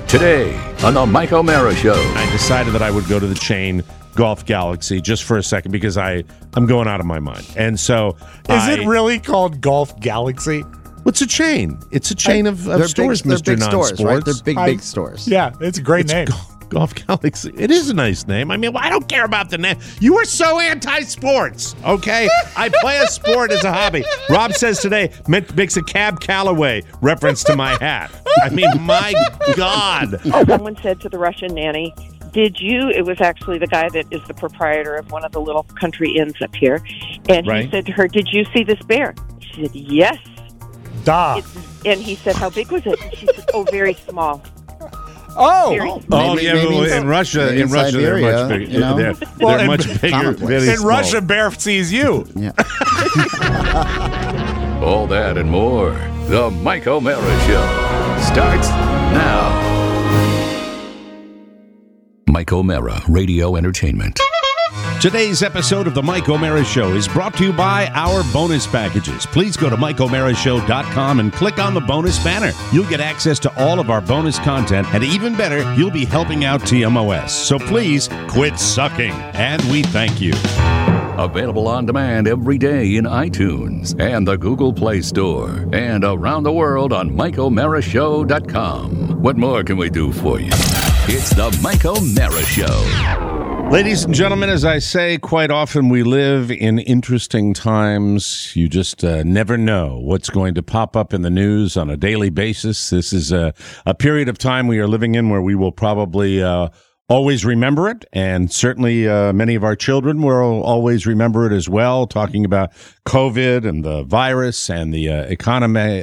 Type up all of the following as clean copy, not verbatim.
Today on the Mike O'Mara Show. I decided that I would go to the chain Golf Galaxy just for a second because I'm going out of my mind. And so Is it really called Golf Galaxy? It's a chain. It's a chain of stores, Mr. They're big Non-Sports. stores, right? They're big stores. Yeah, it's a great name. Golf Galaxy. It is a nice name. I mean, I don't care about the name. You are so anti-sports, okay? I play a sport as a hobby. Rob says today, makes a Cab Calloway reference to my hat. I mean, my God. Someone said to the Russian nanny, it was actually the guy that is the proprietor of one of the little country inns up here, and he said to her, did you see this bear? She said, yes. Duh. And he said, how big was it? And she said, oh, very small. Maybe in Russia, they're much bigger. You know? They're much bigger. Very in small. Russia, bear sees you. Yeah. All that and more. The Mike O'Mara Show starts now. Mike O'Mara, Radio Entertainment. Today's episode of the Mike O'Mara Show is brought to you by our bonus packages. Please go to MikeO'MaraShow.com and click on the bonus banner. You'll get access to all of our bonus content, and even better, you'll be helping out TMOS. So please quit sucking, and we thank you. Available on demand every day in iTunes and the Google Play Store and around the world on MikeO'MaraShow.com. What more can we do for you? It's the Mike O'Mara Show. Ladies and gentlemen, as I say quite often, we live in interesting times. You just never know what's going to pop up in the news on a daily basis. This is a period of time we are living in where we will probably always remember it, and certainly many of our children will always remember it as well, talking about COVID and the virus and the economy,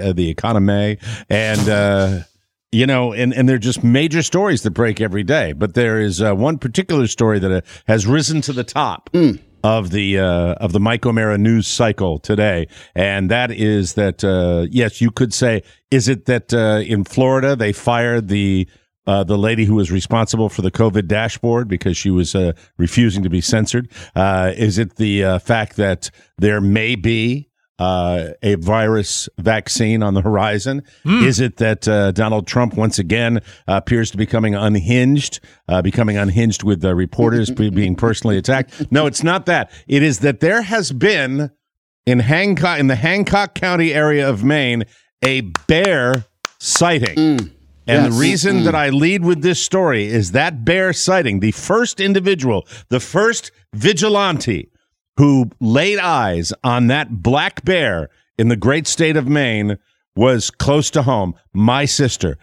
and and they're just major stories that break every day. But there is one particular story that has risen to the top of the Mike O'Mara news cycle today, and that is that yes, you could say, is it that in Florida they fired the lady who was responsible for the COVID dashboard because she was refusing to be censored? Is it the fact that there may be a virus vaccine on the horizon? Is it that Donald Trump once again appears to be becoming unhinged with reporters being personally attacked? No, it's not that. It is that there has been in the Hancock County area of Maine a bear sighting. And the reason that I lead with this story is that bear sighting, the first individual, the first vigilante who laid eyes on that black bear in the great state of Maine was close to home. My sister,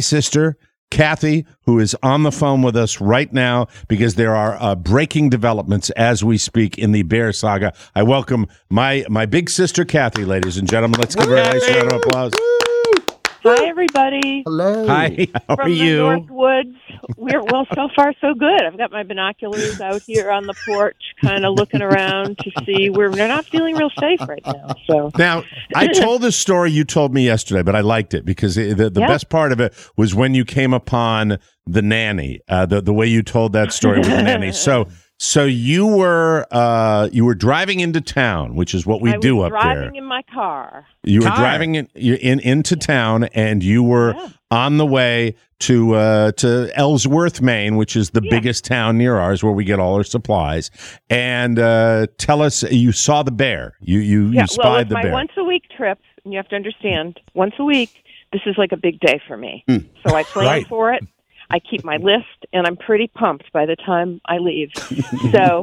Kathy, who is on the phone with us right now because there are breaking developments as we speak in the bear saga. I welcome my big sister, Kathy, ladies and gentlemen. Let's give her a nice round of applause. Hi, everybody. Hello. Hi, how are you? From the Northwoods. So far, so good. I've got my binoculars out here on the porch, kind of looking around to see where they're not feeling real safe right now. So now, I told this story you told me yesterday, but I liked it because the best part of it was when you came upon the nanny, the way you told that story with the nanny. So you were driving into town, which is what we do up there. I was driving in my car. You were driving into town, and you were on the way to Ellsworth, Maine, which is the biggest town near ours, where we get all our supplies. And tell us, you saw the bear. You spied the bear. My once a week trip, and you have to understand, once a week, this is like a big day for me. So I plan for it. I keep my list, and I'm pretty pumped by the time I leave. So,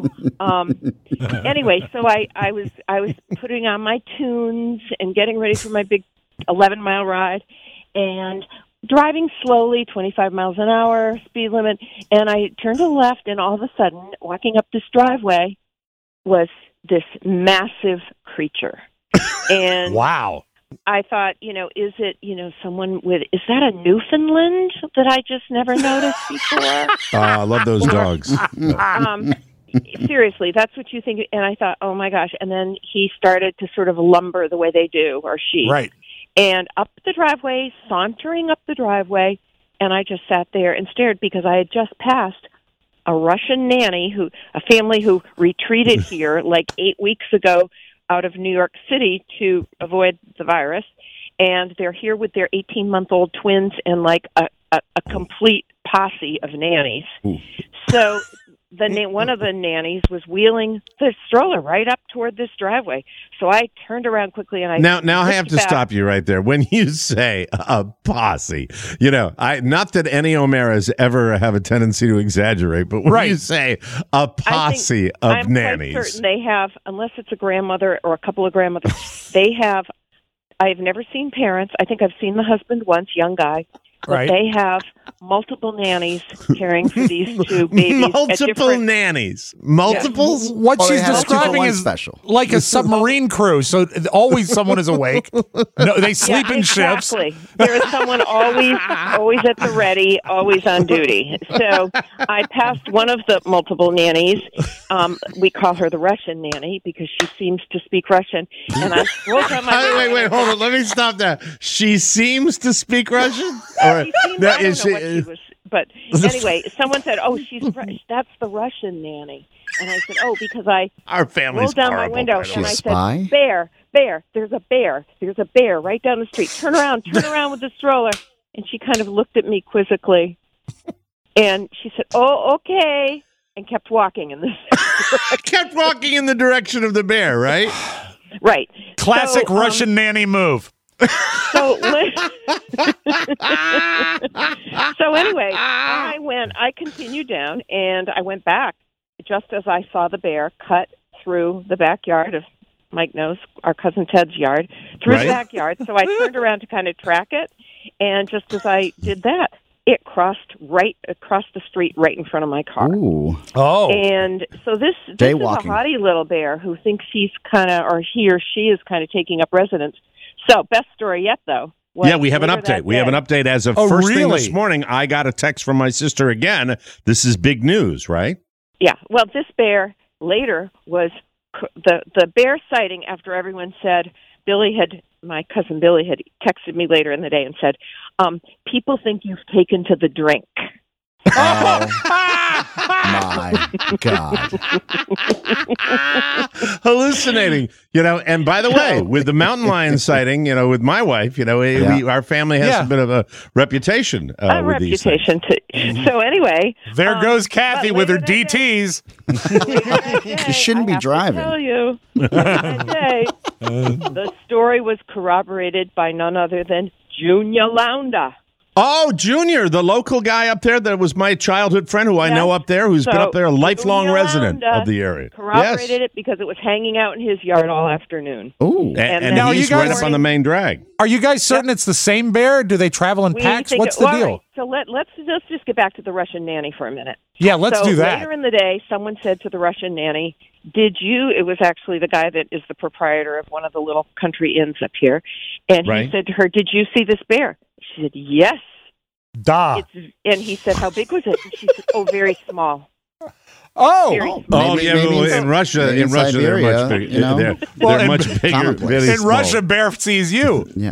anyway, so I was putting on my tunes and getting ready for my big 11-mile ride, and driving slowly, 25 miles an hour, speed limit, and I turned to the left, and all of a sudden, walking up this driveway was this massive creature. And wow. I thought, is it, someone is that a Newfoundland that I just never noticed before? I love those dogs. Seriously, that's what you think. And I thought, oh my gosh. And then he started to sort of lumber the way they do, or she. Right. And up the driveway, sauntering up the driveway, and I just sat there and stared because I had just passed a Russian nanny, a family who retreated here like 8 weeks ago out of New York City to avoid the virus. And they're here with their 18-month-old twins and like a a complete posse of nannies. So one of the nannies was wheeling the stroller right up toward this driveway. So I turned around quickly and Now I have to stop you right there. When you say a posse, not that any O'Maras ever have a tendency to exaggerate, but when you say a posse of nannies, I'm quite certain they have, unless it's a grandmother or a couple of grandmothers, they have. I've never seen parents. I think I've seen the husband once, young guy. But they have multiple nannies caring for these two babies. Multiple nannies. Multiples? Yeah. What she's describing is special. Like a submarine crew, so always someone is awake. No, they sleep in shifts. There is someone always at the ready, always on duty. So I passed one of the multiple nannies. We call her the Russian nanny because she seems to speak Russian. And I rolled down my Wait, hold on. Let me stop that. She seems to speak Russian? I don't know what she was, but anyway, someone said, "Oh, that's the Russian nanny," and I said, "Oh, because our family's rolled down horrible, my window and I said, bear, there's a bear right down the street. Turn around with the stroller." And she kind of looked at me quizzically, and she said, "Oh, okay," and kept walking in the direction of the bear, right? Right. Classic Russian nanny move. So anyway, I continued down and I went back just as I saw the bear cut through the backyard of Mike knows, our cousin Ted's yard, through the backyard. So I turned around to kind of track it. And just as I did that, it crossed right across the street right in front of my car. Ooh. Oh. And so this is a haughty little bear who thinks he or she is kind of taking up residence. So, best story yet, though. Yeah, we have an update. We have an update as of first thing this morning. I got a text from my sister again. This is big news, right? Yeah. Well, this bear later was the bear sighting after everyone said my cousin Billy had texted me later in the day and said, people think you've taken to the drink. Oh, my God. Hallucinating, and by the way, with the mountain lion sighting, with my wife, our family has a bit of a reputation. With these things. So anyway. There goes Kathy with her DTs. You shouldn't be driving. I tell you, the story was corroborated by none other than Junior Lounda. Oh, Junior, the local guy up there that was my childhood friend who I know up there, who's been up there, a lifelong resident of the area. Corroborated it because it was hanging out in his yard all afternoon. Ooh. And now he's right up on the main drag. Are you guys certain it's the same bear? Do they travel in packs? What's the deal? Right. So let's just get back to the Russian nanny for a minute. Yeah, let's do that. Later in the day, someone said to the Russian nanny, it was actually the guy that is the proprietor of one of the little country inns up here, and he said to her, "Did you see this bear?" She said, "Yes." Da. And he said, "How big was it?" And she said, "Oh, very small." Oh, maybe in Russia, they're much bigger. They're much bigger. In Russia, bear sees you. Yeah.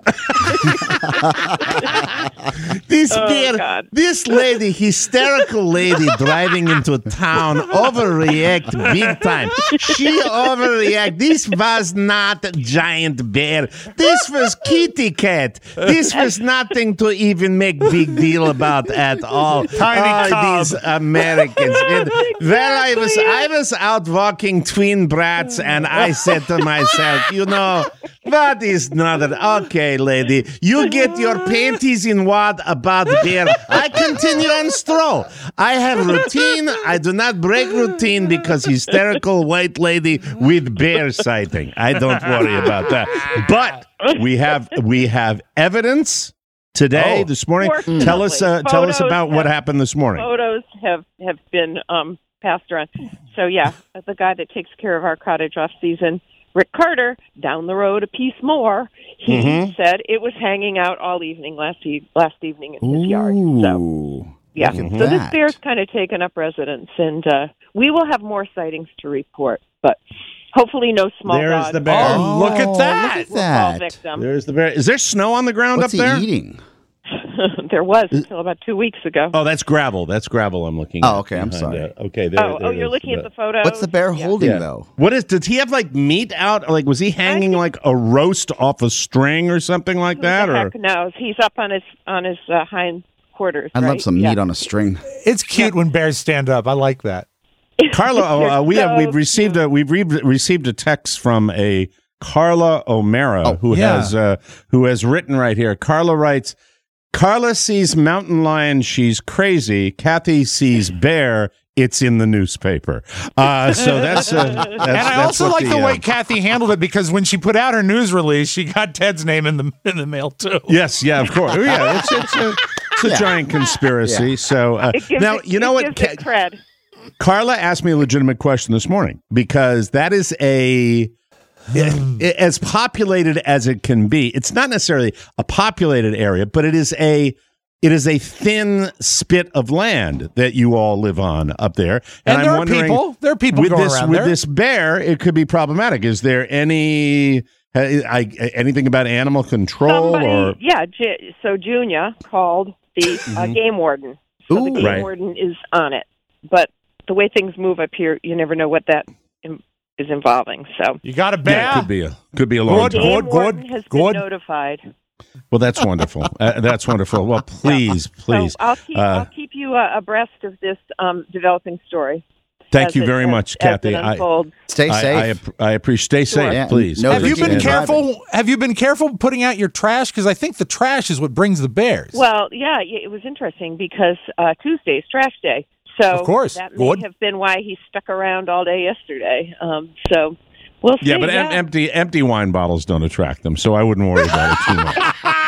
This lady, hysterical lady, driving into town, overreact big time. She overreact. This was not a giant bear. This was kitty cat. This was nothing to even make big deal about at all. Tiny cub. These Americans. I was out walking twin brats, and I said to myself, what is not okay, lady? You get your panties in wad about bear. I continue on stroll. I have routine. I do not break routine because hysterical white lady with bear sighting. I don't worry about that. But we have evidence today, this morning. Tell us about what happened this morning. Photos have been passed around. So the guy that takes care of our cottage off season, Rick Carter, down the road a piece more, he said it was hanging out all evening last evening in his yard. So so this bear's kind of taken up residence, and we will have more sightings to report, but hopefully no small There's dog. the bear. Oh, look at that. Look at that. Victim. There's the bear. Is there snow on the ground What's up there? he eating? There was until about 2 weeks ago. Oh, that's gravel. I'm looking at. Oh, okay. I'm sorry. Okay. You're looking at the photo? What's the bear holding, though? What did he have, meat out? Was he hanging, a roast off a string or something like that? Who the heck knows? He's up on his hind quarters. I'd love some meat on a string. It's cute when bears stand up. I like that. Carla, we've received a text from a Carla O'Mara who has written right here. Carla writes, Carla sees mountain lion, she's crazy. Kathy sees bear, it's in the newspaper. So that's and I also like the way Kathy handled it, because when she put out her news release, she got Ted's name in the mail too. Yes, yeah, of course. Yeah, it's a giant conspiracy. Yeah. So now you know what? Cred. Carla asked me a legitimate question this morning, because that is as populated as it can be. It's not necessarily a populated area, but it is a thin spit of land that you all live on up there. And I'm wondering, there are people going around there. With this bear, it could be problematic. Is there anything about animal control? So Junior called the game warden. So the game warden is on it. But the way things move up here, you never know what that is involving. So you got a bear. Yeah, could be a long time. The game warden has been notified. Well, that's wonderful. That's wonderful. Well, please. So I'll keep you abreast of this developing story. Thank you very much, Kathy. Stay safe. I appreciate. Stay safe, please. Have you been careful? Have you been careful putting out your trash? Because I think the trash is what brings the bears. Well, yeah, it was interesting because Tuesday is trash day. So of course, that may have been why he stuck around all day yesterday. So we'll see. Yeah, but empty wine bottles don't attract them, so I wouldn't worry about it too much.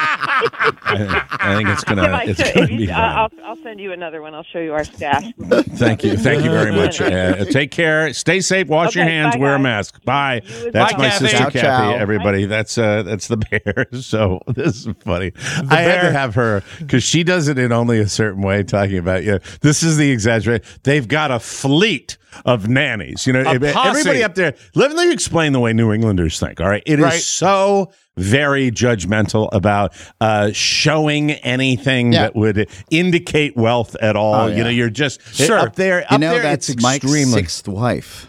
I think it's gonna be fine. I'll send you another one. I'll show you our stash. Thank you very much. Take care. Stay safe. Wash your hands. Bye, wear a guys. mask. Bye. That's my sister Kathy. Ciao. Everybody. That's the bear. So this is funny. I had to have her because she does it in only a certain way. Talking about this is the exaggeration. They've got a fleet of nannies. Everybody up there. Let me explain the way New Englanders think. All right, it is so very judgmental about showing anything that would indicate wealth at all. Oh, yeah. You're just up there. That's it's Mike's extremely sixth wife.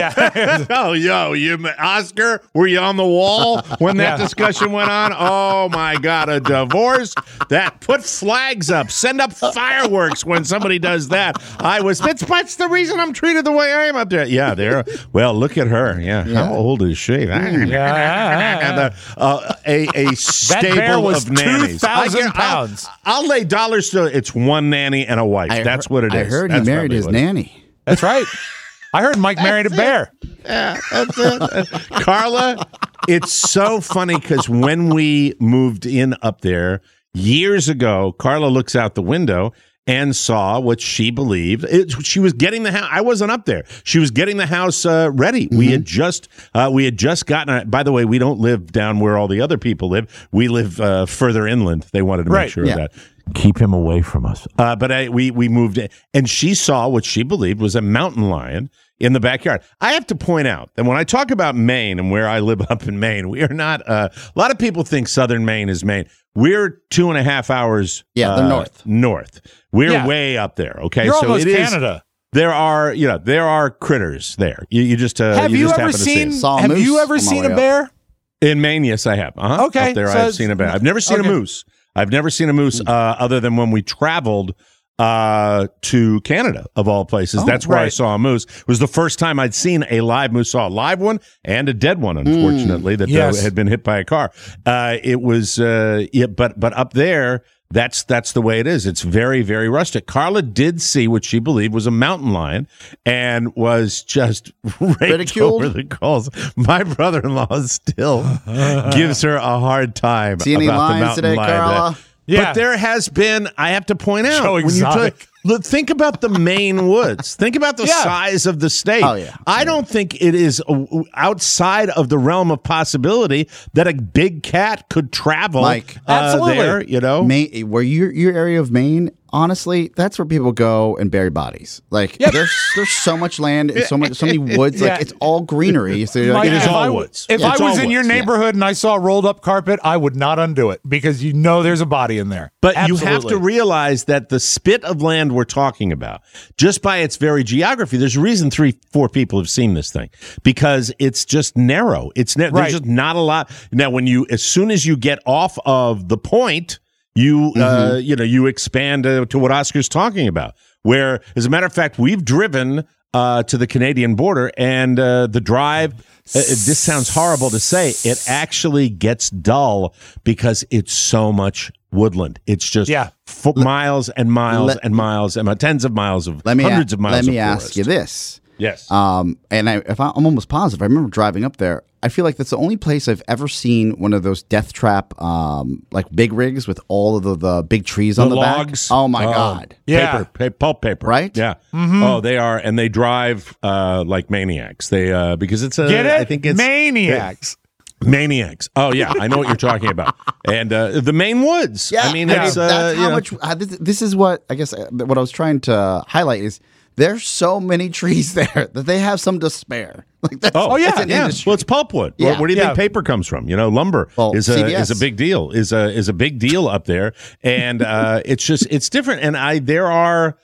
You Oscar, were you on the wall when that discussion went on? Oh my God, a divorce. That put flags up, send up fireworks when somebody does that. It's the reason I'm treated the way I am up there. Yeah, well, look at her. Yeah. How old is she? And a stable of nannies. 2,000 pounds. I'll lay dollars to it's one nanny and a wife. That's what it is. I heard he married his nanny. That's right. I heard Mike married a bear. Yeah, that's it. Carla, it's so funny because when we moved in up there years ago, Carla looks out the window and saw what she believed. She was getting the house. I wasn't up there. She was getting the house ready. Mm-hmm. We had just gotten. By the way, we don't live down where all the other people live. We live further inland. They wanted to make sure of that. Keep him away from us. But we moved in, and she saw what she believed was a mountain lion in the backyard. I have to point out that when I talk about Maine and where I live up in Maine, we are not. A lot of people think Southern Maine is Maine. We're 2.5 hours. The north. We're way up there. Okay, you're so almost it Canada. There are critters there. You just have you ever seen? Have you ever seen a bear in Maine? Yes, I have. Okay, up there I've seen a bear. I've never seen a moose. I've never seen a moose other than when we traveled to Canada, of all places. That's where I saw a moose. It was the first time I'd seen a live moose. Saw a live one and a dead one, unfortunately, that had been hit by a car. It was, but up there, that's the way it is. It's very, very rustic. Carla did see what she believed was a mountain lion and was just ridiculed over the calls. My brother-in-law still gives her a hard time see any about lines the mountain today, lion. Carla? But there has been, I have to point out, Joe Exotic. Think about the Maine woods. Think about the size of the state. Oh, yeah. I don't think it is outside of the realm of possibility that a big cat could travel there, Maine, where your area of Maine, honestly, that's where people go and bury bodies. There's so much land and so many woods. It's all greenery. So it is all woods. If I was in your neighborhood and I saw rolled up carpet, I would not undo it because there's a body in there. But you have to realize that the spit of land we're talking about, just by its very geography, there's a reason 3-4 people have seen this thing because it's just narrow. There's just not a lot. Now, as soon as you get off of the point, you you expand to what Oscar's talking about. Where, as a matter of fact, we've driven to the Canadian border, and the drive. This sounds horrible to say. It actually gets dull because it's so much woodland. It's just miles and miles and miles and tens of miles of hundreds of miles. Let me of ask you this. Yes. And I'm almost positive. I remember driving up there. I feel like that's the only place I've ever seen one of those death trap, like big rigs with all of the big trees on the logs. back. Oh my God! Yeah, pulp paper. Right? Yeah. Mm-hmm. Oh, they are, and they drive like maniacs. They because it's a. Get it? I think it's maniacs. Maniacs. Oh yeah, I know what you're talking about. And the Maine woods. Yeah, I mean, that's how much. This is what I guess what I was trying to highlight is. There's so many trees there that they have some to spare. Like that's, that's an industry. Well, it's pulpwood. Yeah. Where do you think paper comes from? Lumber is a big deal. Is a big deal up there, and it's different. And there are.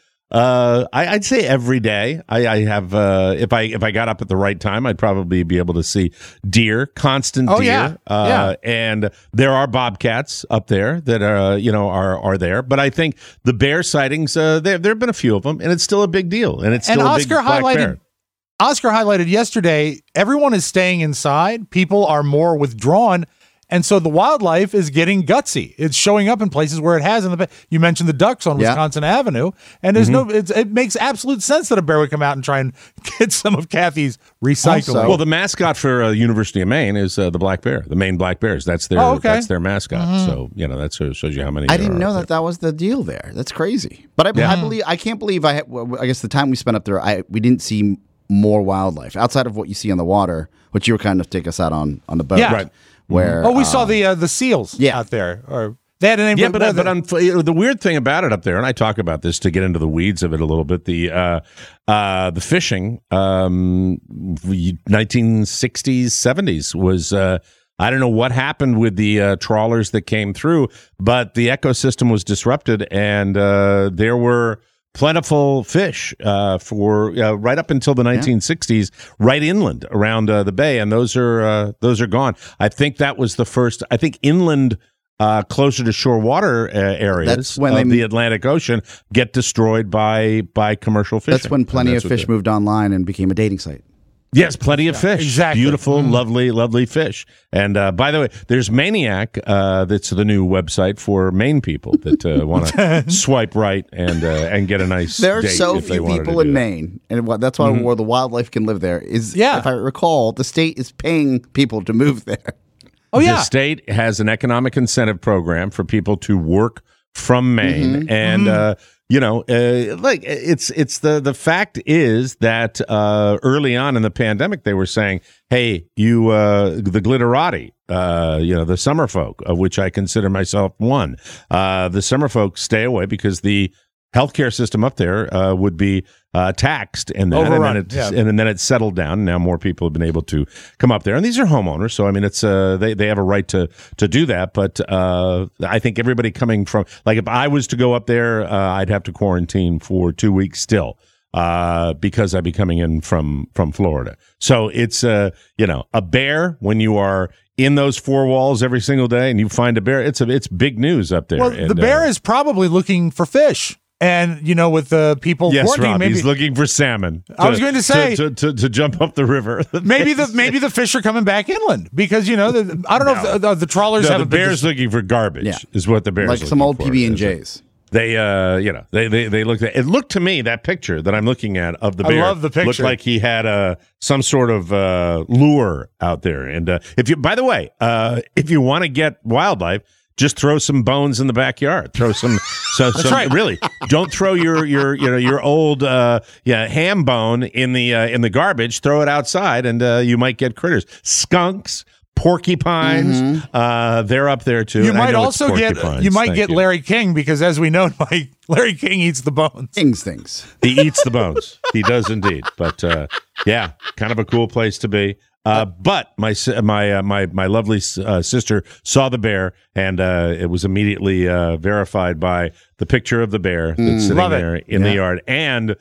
I'd say every day I have if I got up at the right time, I'd probably be able to see constant deer. And there are bobcats up there that are there. But I think the bear sightings there have been a few of them, and it's still a big deal, and it's still a big black bear. Oscar highlighted yesterday, everyone is staying inside. People are more withdrawn. And so the wildlife is getting gutsy. It's showing up in places where it has in the. You mentioned the ducks on Wisconsin Avenue, and there's it makes absolute sense that a bear would come out and try and get some of Kathy's recycling. Well, the mascot for University of Maine is the black bear, the Maine Black Bears. That's their that's their mascot. Mm-hmm. So that shows you how many. I didn't know that was the deal there. That's crazy. But I can't believe I guess the time we spent up there, we didn't see more wildlife outside of what you see on the water, which you were kind of take us out on the boat. Yeah, right. Where we saw the seals out there, or they had a name. Yeah, but the weird thing about it up there, and I talk about this to get into the weeds of it a little bit. The fishing, 1960s, 70s was. I don't know what happened with the trawlers that came through, but the ecosystem was disrupted, and there were plentiful fish for right up until the 1960s, right inland around the bay, and those are gone. I think that was the first. I think inland, closer to shore water areas of the Atlantic Ocean get destroyed by commercial fishing. That's when plenty of fish moved online and became a dating site. Yes, plenty of fish. Exactly. Beautiful, lovely fish. And by the way, there's Maniac. That's the new website for Maine people that want to swipe right and get a nice There are date so if they few wanted people to in do that. Maine, and that's why where the wildlife can live there is. If I recall, the state is paying people to move there. Oh yeah, the state has an economic incentive program for people to work from Maine, and like it's the fact is that early on in the pandemic they were saying, hey, you the glitterati, the summer folk, of which I consider myself one, the summer folk stay away because the healthcare system up there would be taxed, and then it settled down. Now more people have been able to come up there, and these are homeowners, so I mean it's they have a right to do that. But I think everybody coming from, like, if I was to go up there, I'd have to quarantine for 2 weeks still. Because I'd be coming in from Florida. So it's a bear when you are in those four walls every single day and you find a bear. It's big news up there. Well, the bear is probably looking for fish. And, with the people quarantining, Rob, maybe he's looking for salmon. I was going to say to jump up the river. maybe the fish are coming back inland because I don't know if the trawlers have the bear's looking for garbage. Is what the bear's like some old PB&Js. They they looked at it. Looked to me, that picture that I'm looking at of the bear. I love the picture. Looked like he had some sort of lure out there. And if you want to get wildlife, just throw some bones in the backyard. Throw some. Really, don't throw your old ham bone in the garbage. Throw it outside, and you might get critters, skunks, porcupines. They're up there too. You might also get Larry King, because as we know, Larry King eats the bones. King's things. He eats the bones. He does indeed. But kind of a cool place to be. But my lovely sister saw the bear, and it was immediately verified by the picture of the bear that's sitting there in the yard. And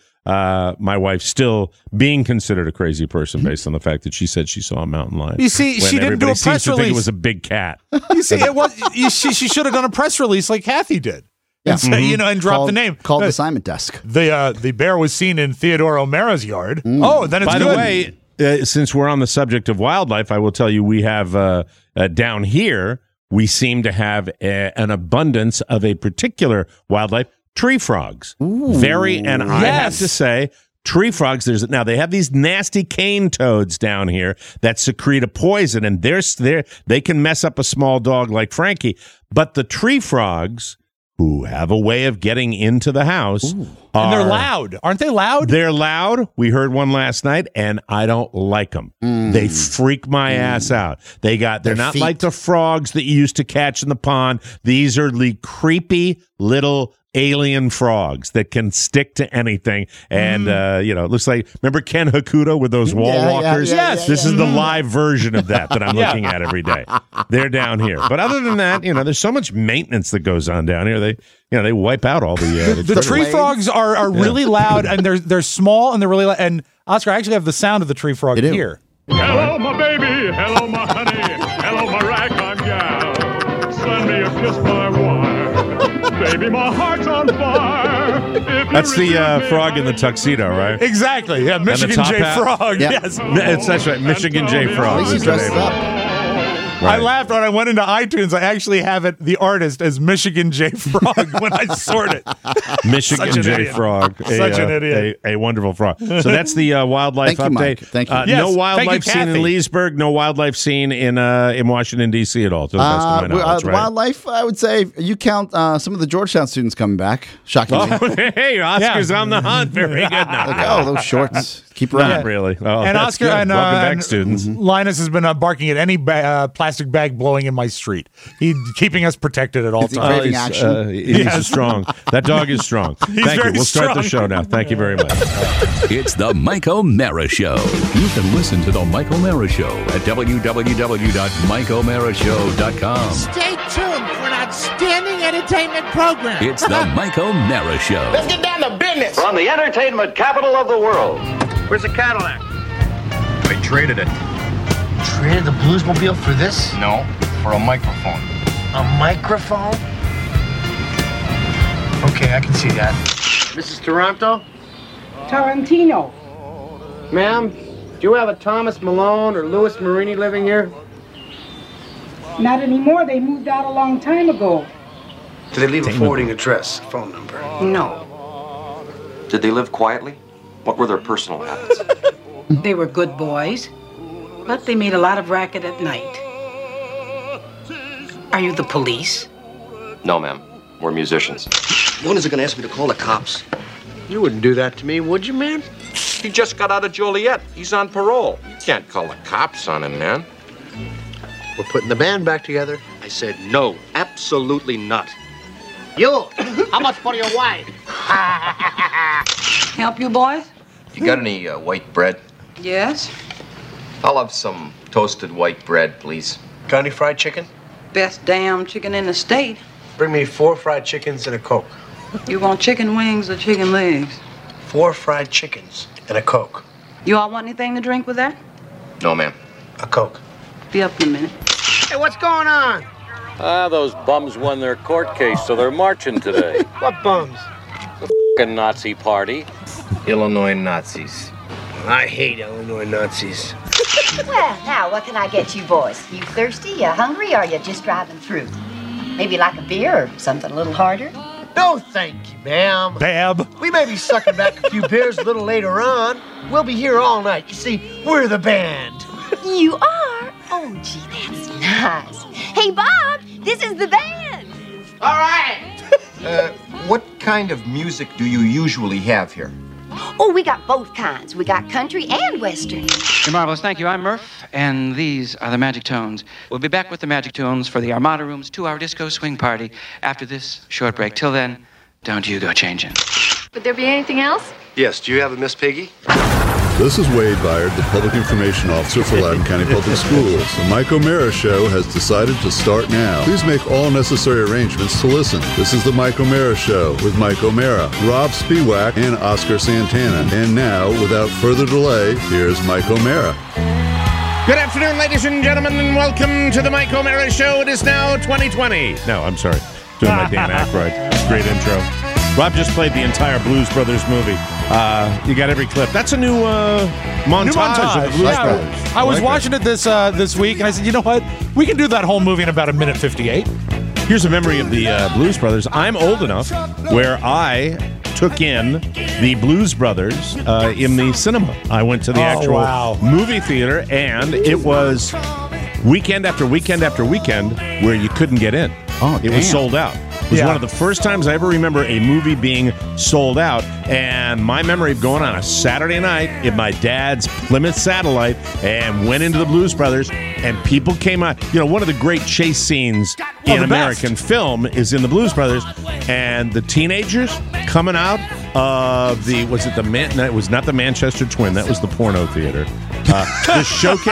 my wife still being considered a crazy person based on the fact that she said she saw a mountain lion. You see, she didn't do a press release. Think it was a big cat. You see, she should have done a press release like Kathy did. Yeah. And say, and drop the name. Called the assignment desk. The bear was seen in Theodore O'Mara's yard. Oh, then it's By good. the way, since we're on the subject of wildlife, I will tell you we have down here, we seem to have an abundance of a particular wildlife, tree frogs. And I have to say, tree frogs, they have these nasty cane toads down here that secrete a poison, and they can mess up a small dog like Frankie. But the tree frogs, who have a way of getting into the house, and they're loud. Aren't they loud? They're loud. We heard one last night, and I don't like them. They freak my ass out. They're not like the frogs that you used to catch in the pond. These are the creepy little alien frogs that can stick to anything. And, it looks like, remember Ken Hakuto with those wall walkers? Yes. This is the live version of that I'm looking at every day. They're down here. But other than that, there's so much maintenance that goes on down here. They wipe out all the tree frogs are really loud, and they're small, and they're really loud. And Oscar, I actually have the sound of the tree frog here. Hello, my baby. Hello, my honey. Hello, my ragtime gal. Send me a kiss by wire. Baby, my heart's on fire. That's the frog in the tuxedo, right? Exactly. Yeah, Michigan J. Frog. Yeah. Yes. That's right. Michigan J. Frog. At least he's dressed up. Right. I laughed when I went into iTunes. I actually have the artist as Michigan J. Frog when I sort it. Michigan J. Frog. Such an idiot. A wonderful frog. So that's the wildlife Thank you, update. Mike. Thank you. Yes, no wildlife thank you, seen in Kathy. Leesburg. No wildlife seen in Washington, D.C. at all, to the best of my knowledge, right? Wildlife, I would say, you count some of the Georgetown students coming back. Shockingly. Hey, Oscar's on the hunt. Very good now. Like, those shorts. Keep running. Not really. Oh, And that's Oscar good. and Welcome back, students. Linus has been barking at any plastic bag blowing in my street. He's keeping us protected at all he times. craving action? He's strong. That dog is strong. Thank you. very We'll start the strong. show now. Thank you very much. It's the Mike O'Mara Show. You can listen to the Mike O'Mara Show at www.mikeomarashow.com. Stay tuned for an outstanding entertainment program. It's the Mike O'Mara Show. Let's get down to business. From the entertainment capital of the world. Where's the Cadillac? I traded it. Traded the Bluesmobile for this? No, for a microphone. A microphone? Okay, I can see that. Mrs. Toronto? Tarantino. Ma'am, do you have a Thomas Malone or Louis Marini living here? Not anymore. They moved out a long time ago. Did they leave a forwarding address, phone number? No. Did they live quietly? What were their personal habits? They were good boys, but they made a lot of racket at night. Are you the police? No, ma'am. We're musicians. When is it going to ask me to call the cops? You wouldn't do that to me, would you, man? He just got out of Joliet. He's on parole. You can't call the cops on him, man. We're putting the band back together. I said no, absolutely not. You, how much for your wife? Help you, boys? You got any white bread? Yes. I'll have some toasted white bread, please. Got any fried chicken? Best damn chicken in the state. Bring me 4 fried chickens and a Coke. You want chicken wings or chicken legs? 4 fried chickens and a Coke. You all want anything to drink with that? No, ma'am. A Coke. Be up in a minute. Hey, what's going on? Those bums won their court case, so they're marching today. What bums? Fucking Nazi party. Illinois Nazis. I hate Illinois Nazis. Well, now, what can I get you boys? You thirsty, you hungry, or you just driving through? Maybe like a beer or something a little harder? No, thank you, ma'am. Bab. We may be sucking back a few beers a little later on. We'll be here all night. You see, we're the band. You are? Oh, gee, that's nice. Hey, Bob, this is the band. All right. What kind of music do you usually have here? Oh, we got both kinds. We got country and western. You're marvelous. Thank you. I'm Murph, and these are the Magic Tones. We'll be back with the Magic Tones for the Armada Room's 2-hour disco swing party after this short break. Till then, don't you go changing. Would there be anything else? Yes, do you have a Miss Piggy? This is Wade Byard, the Public Information Officer for Loudoun County Public Schools. The Mike O'Mara Show has decided to start now. Please make all necessary arrangements to listen. This is the Mike O'Mara Show with Mike O'Mara, Rob Spiewak, and Oscar Santana. And now, without further delay, here's Mike O'Mara. Good afternoon, ladies and gentlemen, and welcome to the Mike O'Mara Show. It is now 2020. No, I'm sorry. Doing my Dan Aykroyd. Great intro. Rob just played the entire Blues Brothers movie. You got every clip. That's a new montage of the Blues Brothers. I was watching it this week, and I said, you know what? We can do that whole movie in about a minute 58. Here's a memory of the Blues Brothers. I'm old enough where I took in the Blues Brothers in the cinema. I went to the actual movie theater, and it was weekend after weekend after weekend where you couldn't get in. It was sold out. It was one of the first times I ever remember a movie being sold out, and my memory of going on a Saturday night in my dad's Plymouth Satellite and went into the Blues Brothers, and people came out. You know, one of the great chase scenes in American film is in the Blues Brothers, and the teenagers coming out of the, was it the man? No, it was not the Manchester Twin. That was the porno theater. The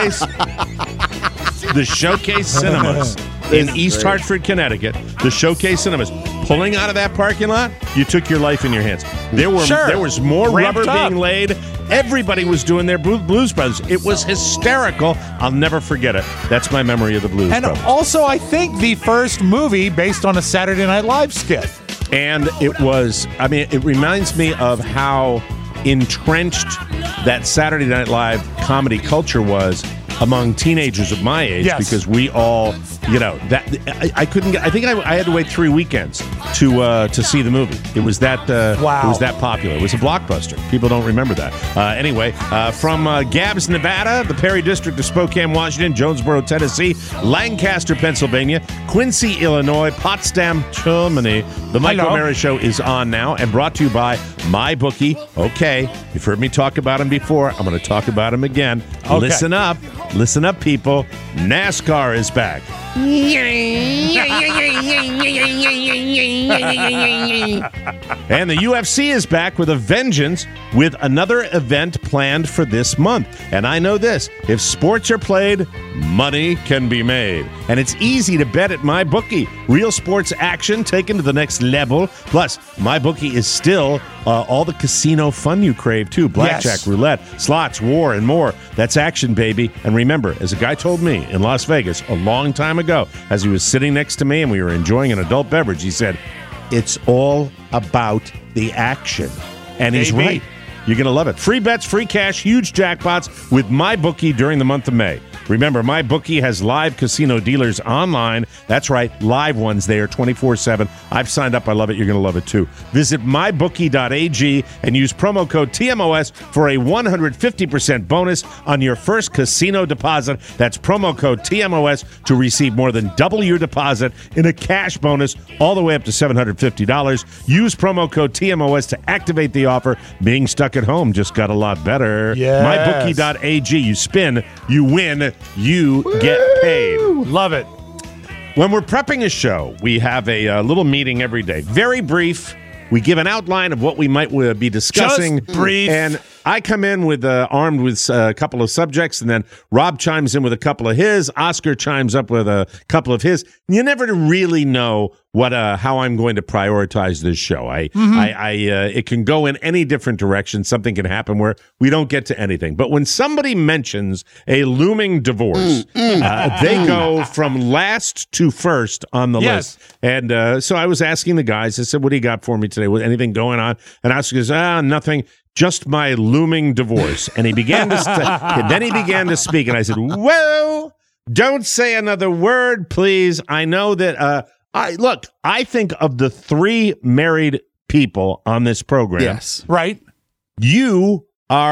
Showcase Cinemas. In East Hartford, Connecticut, the Showcase Cinemas. Pulling out of that parking lot, you took your life in your hands. There was more rubber being laid. Everybody was doing their Blues Brothers. It was hysterical. I'll never forget it. That's my memory of the Blues Brothers. And also, I think the first movie based on a Saturday Night Live skit. And it was, I mean, it reminds me of how entrenched that Saturday Night Live comedy culture was among teenagers of my age, because we all, you know, that I couldn't get. I think I had to wait 3 weekends to see the movie. It was that it was that popular. It was a blockbuster. People don't remember that. Anyway, from Gabbs, Nevada, the Perry District of Spokane, Washington, Jonesboro, Tennessee, Lancaster, Pennsylvania, Quincy, Illinois, Potsdam, Germany. The Mike O'Mara Show is on now and brought to you by MyBookie. Okay, you've heard me talk about him before. I'm going to talk about him again. Okay. Listen up. Listen up, people. NASCAR is back. And the UFC is back with a vengeance with another event planned for this month. And I know this. If sports are played, money can be made. And it's easy to bet at MyBookie. Real sports action taken to the next level. Plus, MyBookie is still all the casino fun you crave, too. Blackjack, roulette, slots, war, and more. That's action, baby. And remember, as a guy told me in Las Vegas a long time ago, as he was sitting next to me and we were enjoying an adult beverage, he said, it's all about the action. And he's right. You're going to love it. Free bets, free cash, huge jackpots with MyBookie during the month of May. Remember, MyBookie has live casino dealers online. That's right, live ones there 24/7. I've signed up. I love it. You're going to love it, too. Visit mybookie.ag and use promo code TMOS for a 150% bonus on your first casino deposit. That's promo code TMOS to receive more than double your deposit in a cash bonus all the way up to $750. Use promo code TMOS to activate the offer. Being stuck at home just got a lot better. Yes. MyBookie.ag. You spin, you win, you get paid. Love it. When we're prepping a show, we have a little meeting every day. Very brief. We give an outline of what we might be discussing. Just brief. And I come in with armed with a couple of subjects, and then Rob chimes in with a couple of his. Oscar chimes up with a couple of his. You never really know what how I'm going to prioritize this show. It can go in any different direction. Something can happen where we don't get to anything. But when somebody mentions a looming divorce, they go from last to first on the list. And so I was asking the guys, I said, what do you got for me today? With anything going on? And Oscar goes, nothing. Just my looming divorce. And he began to then he began to speak, and I said, well, don't say another word, please. I know that I think of the 3 married people on this program. Yes. Right. You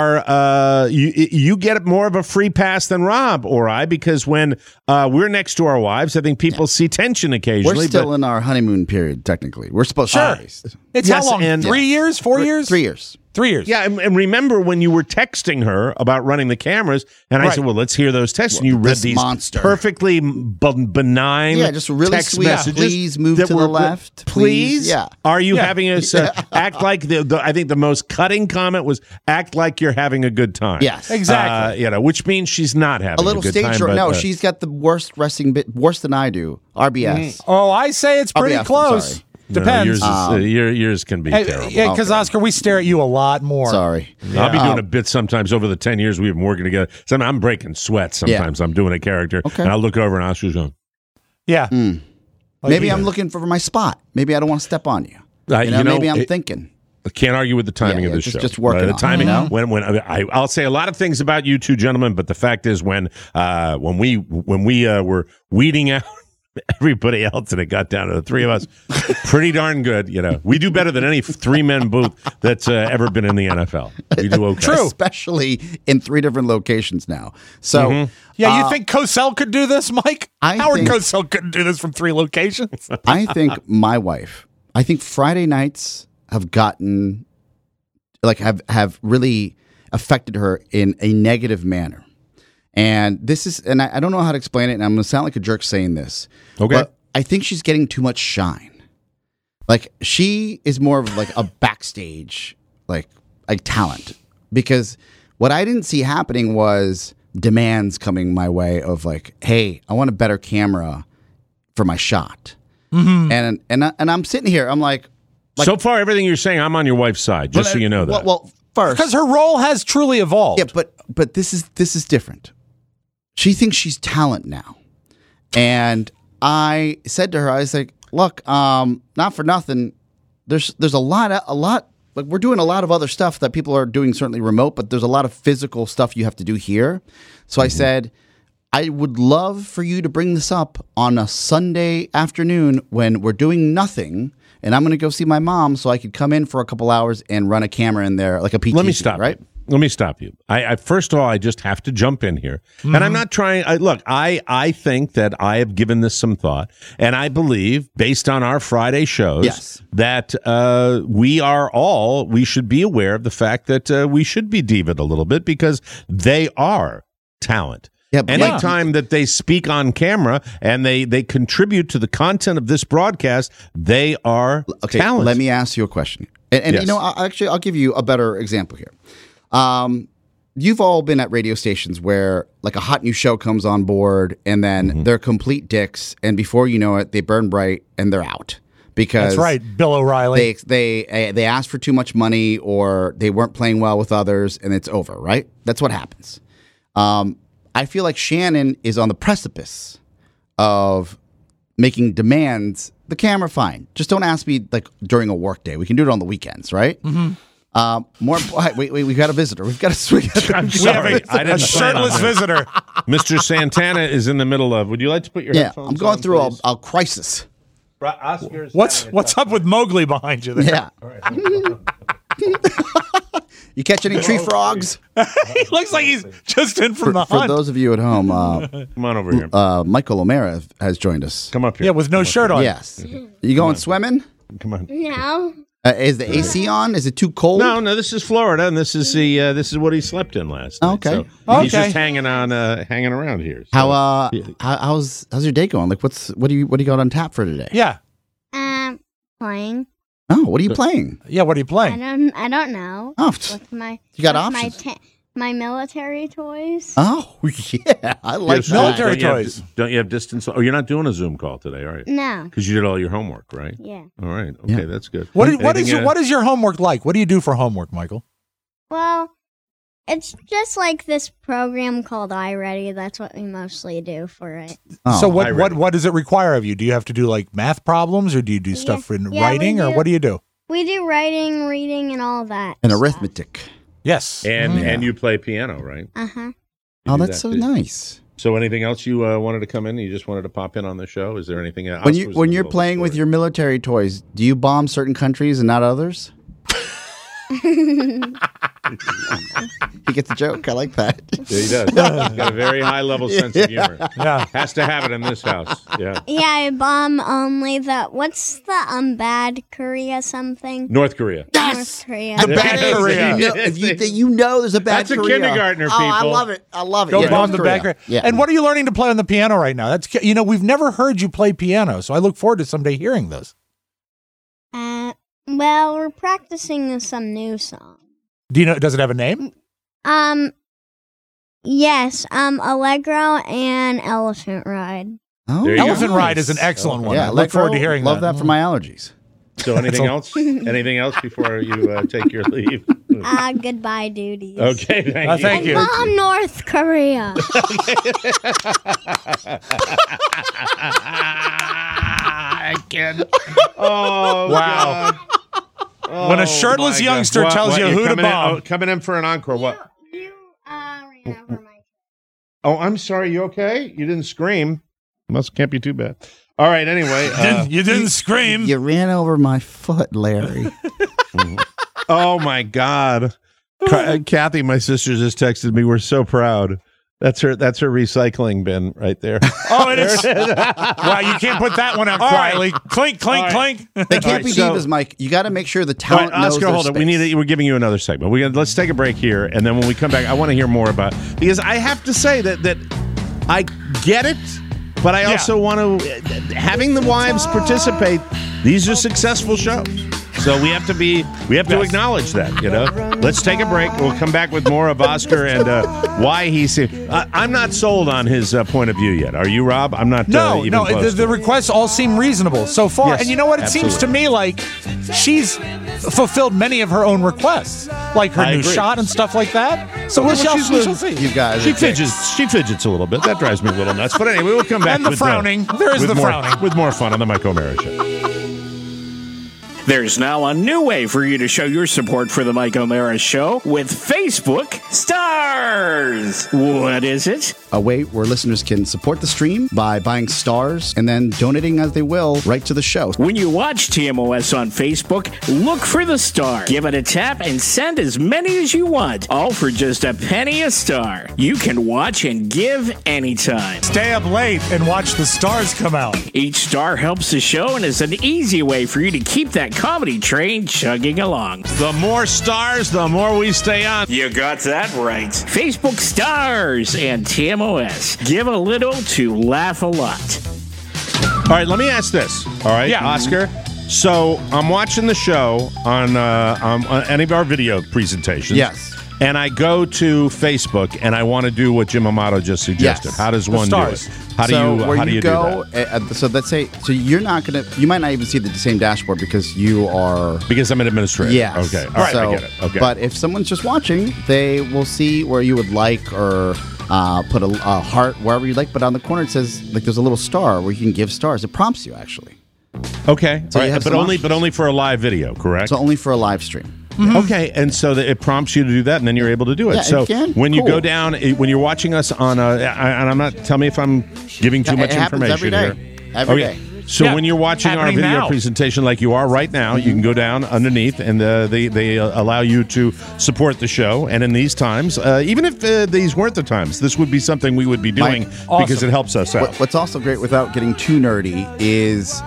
are you get more of a free pass than Rob or I, because when we're next to our wives, I think people see tension occasionally. We're still in our honeymoon period, technically. We're supposed to. It's how long? 3 years? 4 years? 3 years. 3 years. Yeah, and remember when you were texting her about running the cameras, and I said, well, let's hear those texts, and you read these perfectly benign just really text sweet. messages. Please move to the left. Please? Yeah. Are you having us act like, I think the most cutting comment was, act like you're having a good time. Yes. Exactly. Which means she's not having a little good stage time. No, she's got the worst resting bit, worse than I do. RBS. Oh, I say it's pretty RBF, close. Depends. Yours can be terrible. Yeah, because Oscar, we stare at you a lot more. Sorry. I'll be doing a bit sometimes over the 10 years we've been working together. Sometimes I'm breaking sweat sometimes. I'm doing a character, and I'll look over and Oscar's going. Yeah. Maybe I'm looking for my spot. Maybe I don't want to step on you. Maybe I'm thinking. I can't argue with the timing of this show. Just working the timing. on it, When I'll say a lot of things about you two gentlemen, but the fact is when we were weeding out everybody else and it got down to the three of us, pretty darn good. We do better than any three-man booth that's ever been in the NFL. We do okay. True. Especially in 3 different locations now. So, yeah, you think Cosell could do this, Mike? Howard Cosell couldn't do this from 3 locations. I think Friday nights have gotten, have really affected her in a negative manner. And this is, and I don't know how to explain it, and I'm going to sound like a jerk saying this. Okay. But I think she's getting too much shine. Like, she is more of like a backstage, like talent. Because what I didn't see happening was demands coming my way of like, hey, I want a better camera for my shot. And I'm sitting here, I'm like, so far, everything you're saying, I'm on your wife's side, just so you know that. Well, first, because her role has truly evolved. Yeah, but this is different. She thinks she's talent now, and I said to her, I was like, "Look, not for nothing. There's a lot. Like, we're doing a lot of other stuff that people are doing, certainly remote, but there's a lot of physical stuff you have to do here." So I said, I would love for you to bring this up on a Sunday afternoon when we're doing nothing, and I'm going to go see my mom so I could come in for a couple hours and run a camera in there, like a PTZ. Let me stop. Right? Let me stop you. I first of all, I just have to jump in here, and I'm not trying. Look, I think that I have given this some thought, and I believe, based on our Friday shows, that we should be aware of the fact that we should be divaed a little bit because they are talent. Yeah, but anytime that they speak on camera and they contribute to the content of this broadcast, they are talent. Let me ask you a question. And Yes. I'll give you a better example here. You've all been at radio stations where like a hot new show comes on board and then they're complete dicks, and before you know it, they burn bright and they're out. Because that's right, Bill O'Reilly. They asked for too much money or they weren't playing well with others, and it's over, right? That's what happens. I feel like Shannon is on the precipice of making demands. The camera, fine. Just don't ask me like during a work day. We can do it on the weekends, right? We got a visitor. We've got a I'm sorry. I didn't a shirtless visitor. Mr. Santana is in the middle of. Would you like to put your headphones I'm going on, through please? a crisis. Oscar's What's up with Mowgli behind you there? Yeah. You catch any tree frogs? He looks like he's just in from the For hunt. those of you at home, come on over here. Michael O'Mara has joined us. Come up here. Yeah, with no shirt on. Yes. You going swimming? Come on. No. Is the AC on? Is it too cold? No. This is Florida, and this is what he slept in last night. Okay. So he's just hanging around here. So. How's your day going? Like, what do you got on tap for today? Yeah. Playing. Oh, what are you playing? Yeah, what are you playing? I don't know. Oh, with my you got with options. My military toys. Oh yeah, I like So military toys. Don't you have distance? Oh, you're not doing a Zoom call today, are you? No. Because you did all your homework, right? Yeah. All right. Okay, that's good. What is your homework like? What do you do for homework, Michael? Well, it's just like this program called iReady. That's what we mostly do for it. Oh, So what does it require of you? Do you have to do like math problems, or do you do stuff in writing, or what do you do? We do writing, reading, and all that. And arithmetic. Yes. And you play piano, right? Uh-huh. Oh, that's so nice. So anything else you wanted to come in? You just wanted to pop in on the show? Is there anything else? When you're playing with your military toys, do you bomb certain countries and not others? He gets the joke. I like that. Yeah, he does. He's got a very high level sense of humor. Yeah. Has to have it in this house. Yeah. Yeah, only what's the bad Korea something? North Korea. North Korea. The bad Korea. If you think you know there's a bad That's a Korea. kindergartner, Oh, I people. love it. I love it. Go Yeah, bomb North the bad Korea. Korea. Yeah. And what are you learning to play on the piano right now? That's we've never heard you play piano, so I look forward to someday hearing those. Well, we're practicing some new song. Do you know? Does it have a name? Yes. Allegro and Elephant Ride. Oh, Elephant Ride is an excellent one. Yeah, I look forward to hearing love that. that for my allergies. So anything else? Anything else before you take your leave? Goodbye, duties. Okay, thank you. Bomb North Korea. I can't. Oh, wow. God. When a shirtless youngster tells you who to bomb. Coming in for an encore. What? Oh, I'm sorry. You okay? You didn't scream. Can't be too bad. All right. Anyway, you didn't scream. You ran over my foot, Larry. Oh my God. Kathy, my sister, just texted me. We're so proud. That's her recycling bin right there. Oh, it is. Wow, you can't put that one out quietly. Right. Clink, clink, clink. They can't be divas, Mike. You got to make sure the talent knows Oscar, their hold on. space. We're giving you another segment. Let's take a break here, and then when we come back, I want to hear more about, because I have to say that I get it, but I also want to having the wives participate. These are successful shows. So we have to acknowledge that, you know. Let's take a break. We'll come back with more of Oscar and why he's. I'm not sold on his point of view yet. Are you, Rob? I'm not. Even close the requests all seem reasonable so far. Yes, and you know what? It absolutely. seems to me like she's fulfilled many of her own requests, like her new shot and stuff like that. So we shall see. You guys, She fidgets a little bit. That drives me a little nuts. But anyway, we'll come back. And the with frowning. There is the frowning. With more fun on the Mike O'Mara Show. There's now a new way for you to show your support for the Mike O'Mara Show with Facebook Stars. What is it? A way where listeners can support the stream by buying stars and then donating as they will right to the show. When you watch TMOS on Facebook, look for the star. Give it a tap and send as many as you want, all for just a penny a star. You can watch and give anytime. Stay up late and watch the stars come out. Each star helps the show and is an easy way for you to keep that comedy train chugging along. The more stars, the more we stay on. You got that right. Facebook Stars and TMOS. Give a little to laugh a lot. All right, let me ask this. All right, Oscar. So I'm watching the show on any of our video presentations. Yes. And I go to Facebook and I want to do what Jim Amato just suggested. Yes. How does one do it? How do you do that? So let's say, you're not going to, you might not even see the same dashboard because you are. Because I'm an administrator. Yes. Okay. All right, I get it. Okay. But if someone's just watching, they will see where you would like or put a heart wherever you like. But on the corner it says, like, there's a little star where you can give stars. It prompts you, actually. Okay. So you have but only for a live video, correct? So only for a live stream. Mm-hmm. Okay, and so it prompts you to do that, and then you're able to do it. Yeah, so when you cool. go down, when you're watching us on and I'm not. Tell me if I'm giving too much information every day. here. Every day. So when you're watching our video now. presentation, like you are right now, you can go down underneath, and they allow you to support the show. And in these times, even if these weren't the times, this would be something we would be doing because it helps us out. What's also great, without getting too nerdy, is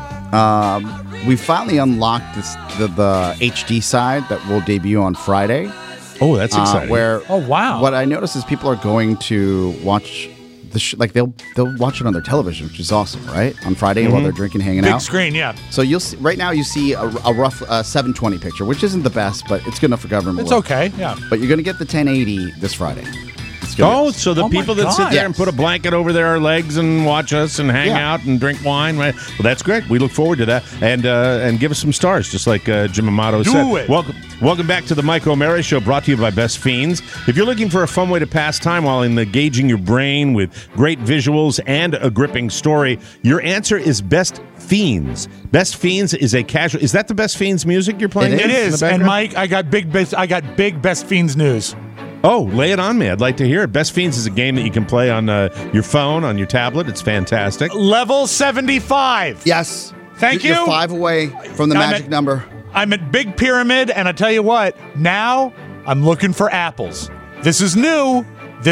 we finally unlocked the HD side that will debut on Friday. Oh, that's exciting! What I noticed is people are going to watch like they'll watch it on their television, which is awesome, right? On Friday while they're drinking, hanging out. Big screen, yeah. So you'll see, right now you see a rough 720 picture, which isn't the best, but it's good enough for government. It's work. okay, yeah. But you're going to get the 1080 this Friday. Oh, so the people that sit there and put a blanket over their legs and watch us and hang out and drink wine, right? Well, that's great. We look forward to that. And give us some stars, just like Jim Amato said. Do it. Welcome back to the Mike O'Mara Show, brought to you by Best Fiends. If you're looking for a fun way to pass time while engaging your brain with great visuals and a gripping story, your answer is Best Fiends. Best Fiends is a casual. Is that the Best Fiends music you're playing? It is. And Mike, I got big Best Fiends news. Oh, lay it on me. I'd like to hear it. Best Fiends is a game that you can play on your phone, on your tablet. It's fantastic. Level 75. Yes. Thank you. You're 5 away from the magic number. I'm at Big Pyramid, and I tell you what, now I'm looking for apples. This is new.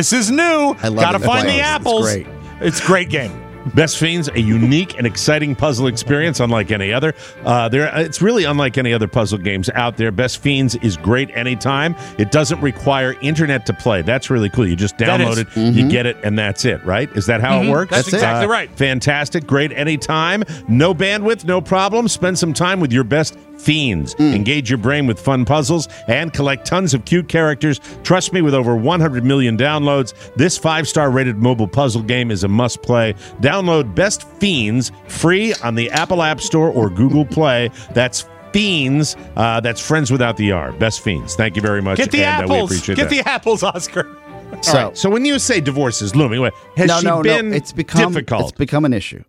I love Gotta it. find the It's apples. great. It's a great game. Best Fiends, a unique and exciting puzzle experience unlike any other. It's really unlike any other puzzle games out there. Best Fiends is great anytime. It doesn't require internet to play. That's really cool. You just download it, you get it, and that's it, right? Is that how it works? That's exactly right. Fantastic. Great anytime. No bandwidth, no problem. Spend some time with your Best Fiends. Engage your brain with fun puzzles and collect tons of cute characters. Trust me, with over 100 million downloads, this 5-star rated mobile puzzle game is a must-play. Download Best Fiends free on the Apple App Store or Google Play. That's Fiends. That's friends without the R. Best Fiends. Thank you very much. Get the and, we apples. appreciate Get that. the apples, Oscar. So when you say divorce is looming, has she been it's become, difficult? It's become an issue.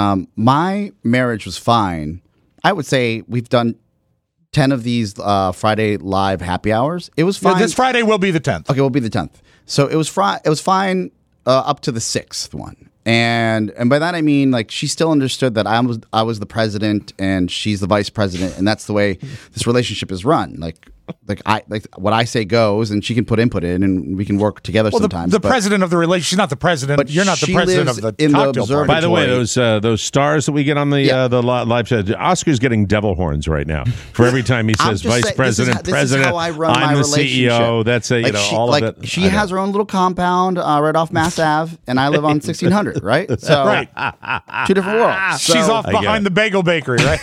My marriage was fine. I would say we've done 10 of these Friday live happy hours. It was fine. Yeah, this Friday will be the 10th. Okay, will be the 10th. So it was fine up to the 6th one. And by that I mean, like, she still understood that I was the president and she's the vice president, and that's the way this relationship is run. Like what I say goes, and she can put input in, and we can work together sometimes. The president of the relationship, she's not the president. But you're not the president of the cocktail party. By the way, those stars that we get on the live show, Oscar's getting devil horns right now for every time he says vice president, president. This is how I run I'm my the CEO. That's all of it. She has her own little compound right off Mass Ave, and I live on 1600. Right? So right. Two different worlds. She's off behind the bagel bakery, right?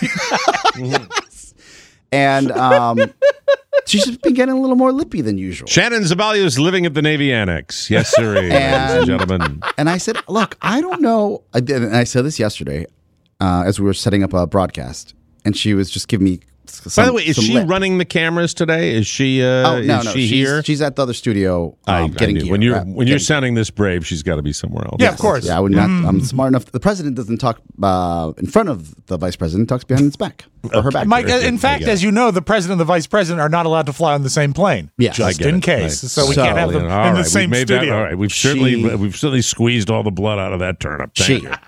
Yes. And she's just been getting a little more lippy than usual. Shannon Zabalia is living at the Navy Annex. Yes, sir, ladies and gentlemen. And I said, look, I don't know. And I said this yesterday as we were setting up a broadcast, and she was just giving me By the way, is she running the cameras today? Is she? No, she's here? She's at the other studio getting gear. When you're sounding this brave, she's got to be somewhere else. Yeah, of course. Yeah, I would not. I'm smart enough. The president doesn't talk in front of the vice president. Talks behind his back or her back. Mike, in fact, as you know, the president and the vice president are not allowed to fly on the same plane. Yeah, just in case. So we can't have them in the same studio. All right, we've certainly squeezed all the blood out of that turnip. Thank you.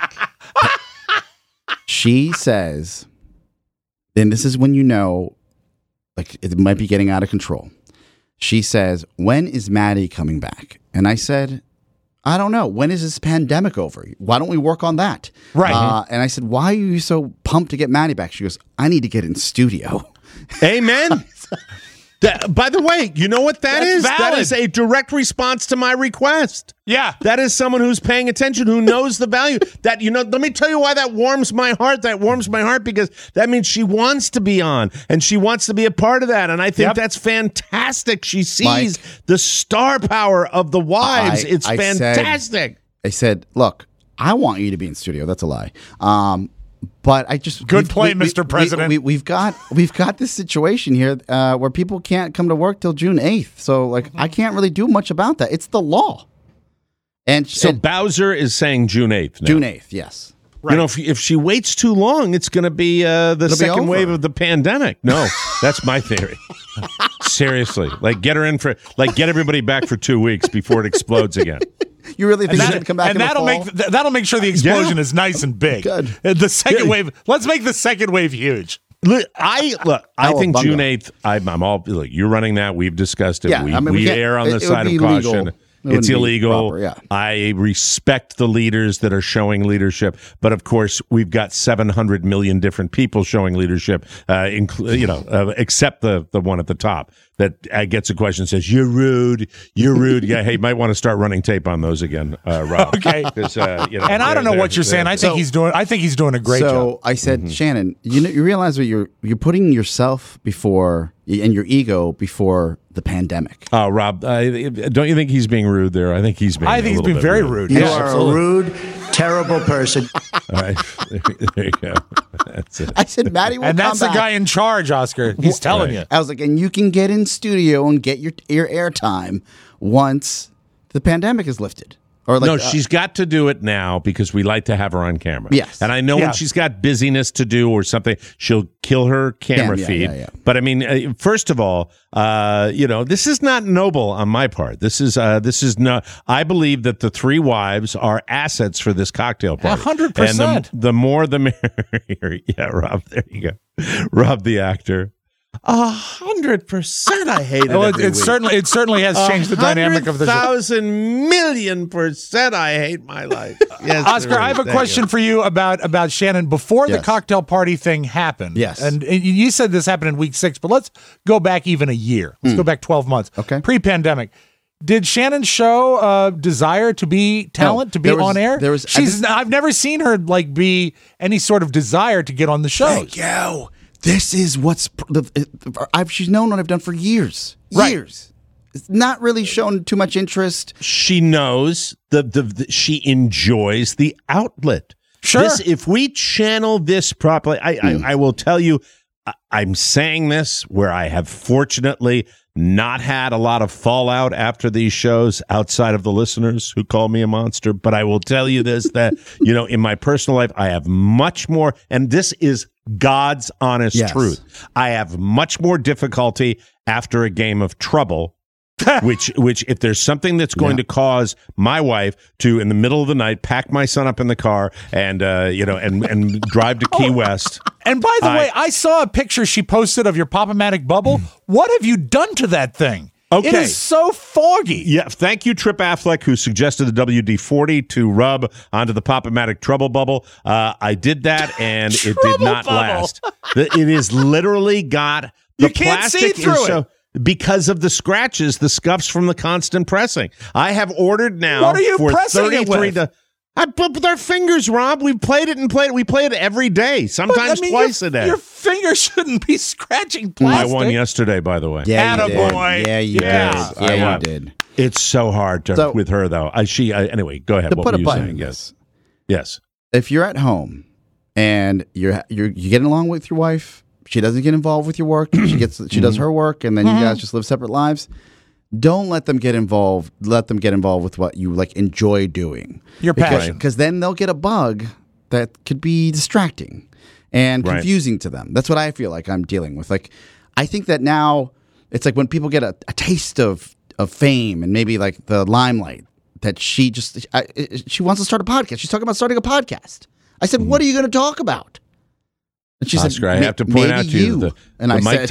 She says, and this is when you know, like, it might be getting out of control. She says, when is Maddie coming back? And I said, I don't know. When is this pandemic over? Why don't we work on that? Right. And I said, why are you so pumped to get Maddie back? She goes, I need to get in studio. Amen. By the way, you know what that is? Valid. That is a direct response to my request. Yeah. That is someone who's paying attention, who knows the value. That, let me tell you why that warms my heart. That warms my heart because that means she wants to be on and she wants to be a part of that. And I think that's fantastic. She sees the star power of the wives. It's fantastic. I said, look, I want you to be in studio. That's a lie. But I just Mr. President. We've got this situation here where people can't come to work till June 8th. So I can't really do much about that. It's the law. And so Bowser is saying June 8th now. June 8th, yes. Right. If she waits too long, it's going to be the second wave of the pandemic. No, that's my theory. Seriously, get her in get everybody back for 2 weeks before it explodes again. You really think she's going to come back? And that'll make sure the explosion is nice and big. Good. The second wave. Let's make the second wave huge. I think June 8th. I'm all you're running that. We've discussed it. Yeah, we err on the side of caution. It's illegal. Proper, yeah. I respect the leaders that are showing leadership, but of course we've got 700 million different people showing leadership, except the one at the top that gets a question and says, "You're rude. You're rude." Yeah, hey, might want to start running tape on those again, Rob. Okay. And I don't know what you're saying. I think he's doing a great job. So I said, Shannon, you realize that you're putting yourself before and your ego before the pandemic. Oh, Rob, don't you think he's being rude there? I think he's being very rude. You are a rude, terrible person. All right, there you go. That's it. I said, Maddie will come back. And that's the guy in charge, Oscar. He's telling you. I was like, and you can get in studio and get your airtime once the pandemic is lifted. Or no, she's got to do it now because we like to have her on camera. Yes. And I know when she's got busyness to do or something, she'll kill her camera feed. Yeah. But I mean, first of all, this is not noble on my part. This is not. I believe that the three wives are assets for this cocktail party. 100%. And the more the merrier. Yeah, Rob, there you go. Rob, the actor. 100% I hate it. Every week. It certainly has changed the dynamic of the show. 1,000,000,000% I hate my life. Yes, Oscar, I have a question for you about Shannon. Before the cocktail party thing happened, and you said this happened in week 6, but let's go back even a year. Let's go back 12 months. Okay. Pre-pandemic. Did Shannon show desire to be talent, to be on air? I've never seen her be any sort of desire to get on the show. Thank you. This is she's known what I've done for years. Right. Years. It's not really shown too much interest. She knows she enjoys the outlet. Sure. If we channel this properly, I will tell you, I'm saying this where I have fortunately not had a lot of fallout after these shows outside of the listeners who call me a monster. But I will tell you this, that, in my personal life, I have much more, and this is God's honest truth. I have much more difficulty after a game of Trouble, which if there's something that's going to cause my wife to, in the middle of the night, pack my son up in the car and and drive to Key West. And by the way, I saw a picture she posted of your Pop-O-Matic bubble. What have you done to that thing? Okay. It is so foggy. Yeah, thank you, Trip Affleck, who suggested the WD-40 to rub onto the Pop-O-Matic Trouble bubble. I did that, and it did not last. It is literally got the you can't plastic see through it. Because of the scratches, the scuffs from the constant pressing. I have ordered now. What are you for pressing it with? With our fingers, Rob. We've played it and played it. We play it every day, sometimes twice a day. Your fingers shouldn't be scratching plastic. I won yesterday, by the way. Yeah, you Attaboy. did. Yeah, you did. Yeah, you did. It's so hard with her, though. Anyway, go ahead. What were you saying? Yes. If you're at home and you're getting along with your wife, she doesn't get involved with your work. She does her work, and then you guys just live separate lives. Don't let them get involved. Let them get involved with what you enjoy doing. Your passion, because then they'll get a bug that could be distracting and confusing to them. That's what I feel like I'm dealing with. I think that now it's when people get a taste of fame and maybe the limelight, that she wants to start a podcast. She's talking about starting a podcast. I said, "What are you going to talk about?" And she Oscar, I have to point out to you that the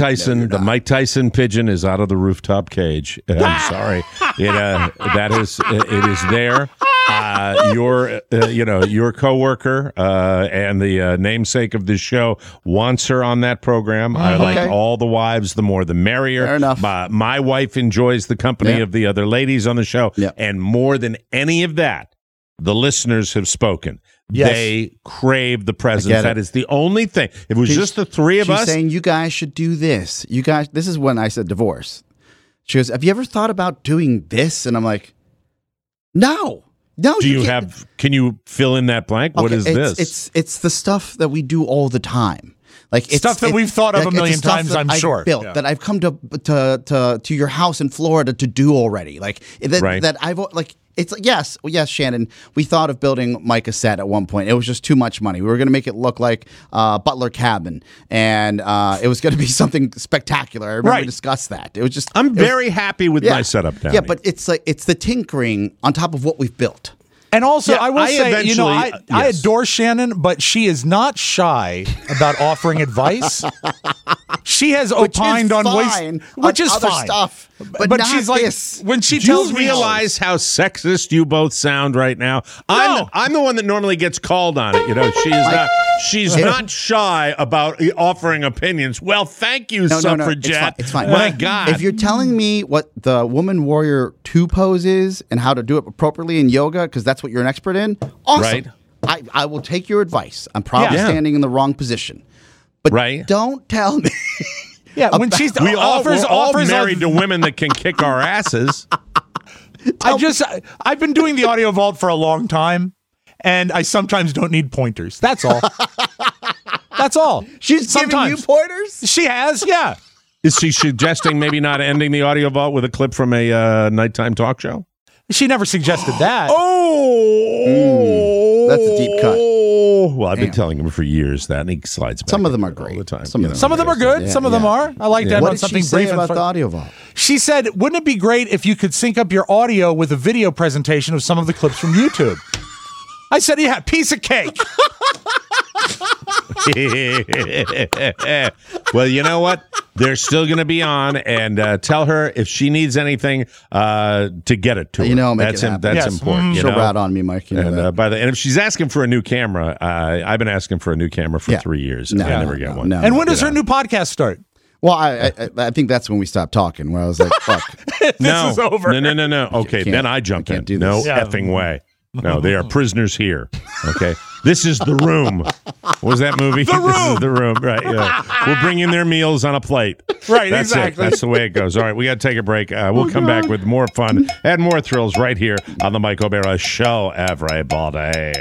Mike Tyson pigeon is out of the rooftop cage. I'm sorry. It is there. Your coworker and the namesake of this show wants her on that program. I like all the wives, the more the merrier. Fair enough. My wife enjoys the company of the other ladies on the show, and more than any of that, the listeners have spoken. Yes. They crave the presence. That is the only thing. If it was just the three of us. She's saying, you guys should do this. You guys, this is when I said divorce. She goes, have you ever thought about doing this? And I'm like, no. Can you fill in that blank? What is this? It's the stuff that we do all the time. It's stuff that we've thought of a million times, I'm sure. That I've come to your house in Florida to do already. That I've it's yes, Shannon. We thought of building Mike a set at one point. It was just too much money. We were going to make it look like Butler Cabin, and it was going to be something spectacular. I remember we discussed that. It was just. I'm very happy with my setup now. Yeah, but it's the tinkering on top of what we've built. And also, I will say, I adore Shannon, but she is not shy about offering advice. She has opined on ways, which is other fine. Stuff, but she's this. When she Do tells you me, realize how sexist you both sound right now? No. I'm the one that normally gets called on it. She's not shy about offering opinions. Well, thank you, Suffragette. It's fine. My God. If you're telling me what the Woman Warrior 2 pose is and how to do it appropriately in yoga, because that's what you're an expert in, awesome. Right. I will take your advice. I'm probably standing in the wrong position. But don't tell me. Yeah, when we're all married to women that can kick our asses. I've been doing the audio vault for a long time, and I sometimes don't need pointers. That's all. That's all. She's giving you pointers? She has, yeah. Is she suggesting maybe not ending the audio vault with a clip from a nighttime talk show? She never suggested that. That's a deep cut. Well, I've been telling him for years that, and he slides back. Some of them are great all the time. Some of them are good. Some of them are. I like that. What did something she say brief about the audio vault? She said, wouldn't it be great if you could sync up your audio with a video presentation of some of the clips from YouTube? I said, yeah, piece of cake. Well, you know what? They're still going to be on, and tell her if she needs anything to get it to her. You know, that's important. She'll rat on me, Mike. You know and if she's asking for a new camera, I've been asking for a new camera for 3 years. And I never get one. And when does her new podcast start? Well, I think that's when we stopped talking, where I was like, fuck. This is over. No. Okay, then I jump in. No effing way. No, they are prisoners here. Okay. This is The Room. What was that movie? The Room. This is The Room. Right. Yeah. We'll bring in their meals on a plate. Right, That's exactly. It. That's the way it goes. All right, we got to take a break. We'll come back with more fun and more thrills right here on the Mike O'Meara Show, everybody.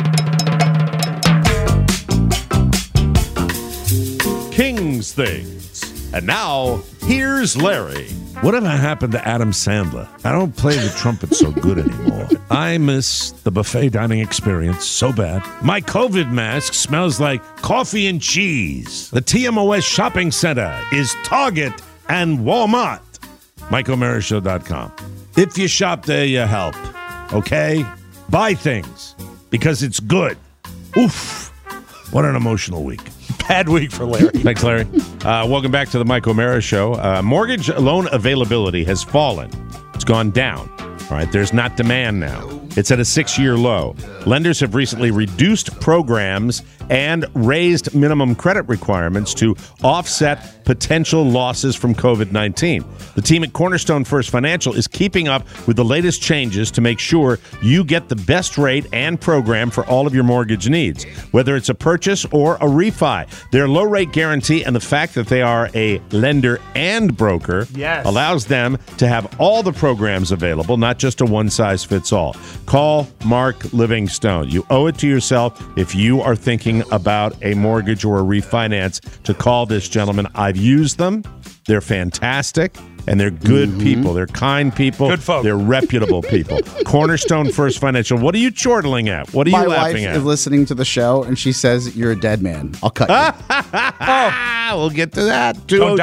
King's Things. And now, here's Larry. Whatever happened to Adam Sandler? I don't play the trumpet so good anymore. I miss the buffet dining experience so bad. My COVID mask smells like coffee and cheese. The TMOS shopping center is Target and Walmart. MikeO'MearaShow.com. If you shop there, you help. Okay? Buy things because it's good. Oof. What an emotional week. Bad week for Larry. Thanks, Larry. Welcome back to the Mike O'Meara Show. Mortgage loan availability has fallen. It's gone down. All right, there's not demand now. It's at a 6-year low. Lenders have recently reduced programs and raised minimum credit requirements to offset potential losses from COVID-19. The team at Cornerstone First Financial is keeping up with the latest changes to make sure you get the best rate and program for all of your mortgage needs, whether it's a purchase or a refi. Their low rate guarantee and the fact that they are a lender and broker allows them to have all the programs available, not just a one-size-fits-all. Call Mark Livingstone. You owe it to yourself if you are thinking about a mortgage or a refinance to call this gentleman. I've used them. They're fantastic. And they're good people. They're kind people. Good folks. They're reputable people. Cornerstone First Financial. What are you chortling at? What are you laughing at? My wife is listening to the show, and she says, you're a dead man. I'll cut you. We'll get to that.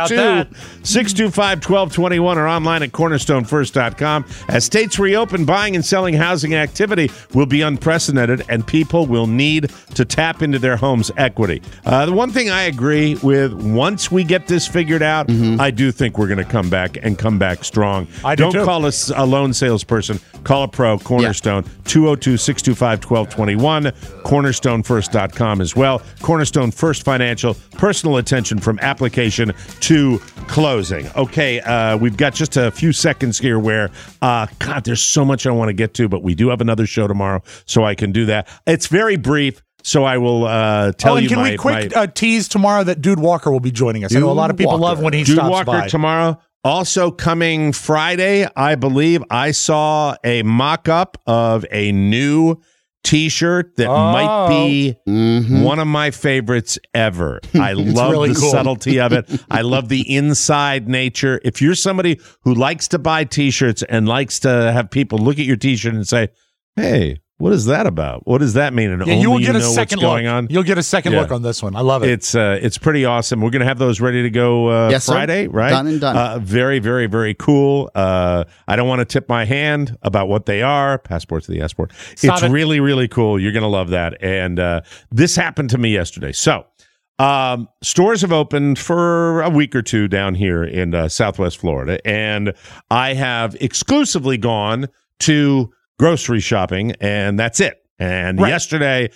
202-625-1221 or online at cornerstonefirst.com. As states reopen, buying and selling housing activity will be unprecedented, and people will need to tap into their home's equity. The one thing I agree with, once we get this figured out, I do think we're going to come back and come back strong. Don't call us a lone salesperson. Call a pro, Cornerstone, 202-625-1221, cornerstonefirst.com as well. Cornerstone First Financial, personal attention from application to closing. Okay, we've got just a few seconds here where, God, there's so much I want to get to, but we do have another show tomorrow, so I can do that. It's very brief. So I will tell you. Can we quick tease tomorrow that Dude Walker will be joining us? I know a lot of people love when he Dude stops Walker by. Tomorrow. Also coming Friday, I believe I saw a mock-up of a new T-shirt that might be one of my favorites ever. I love really the cool. subtlety of it. I love the inside nature. If you're somebody who likes to buy T-shirts and likes to have people look at your T-shirt and say, hey, what is that about? What does that mean? And you will get a know second what's going look. on. You'll get a second look on this one. I love it. It's pretty awesome. We're going to have those ready to go Friday, right? Done and done. Very, very, very cool. I don't want to tip my hand about what they are. Passport to the Passport. It's really, really cool. You're going to love that. And this happened to me yesterday. So stores have opened for a week or two down here in Southwest Florida. And I have exclusively gone to grocery shopping, and that's it. And yesterday,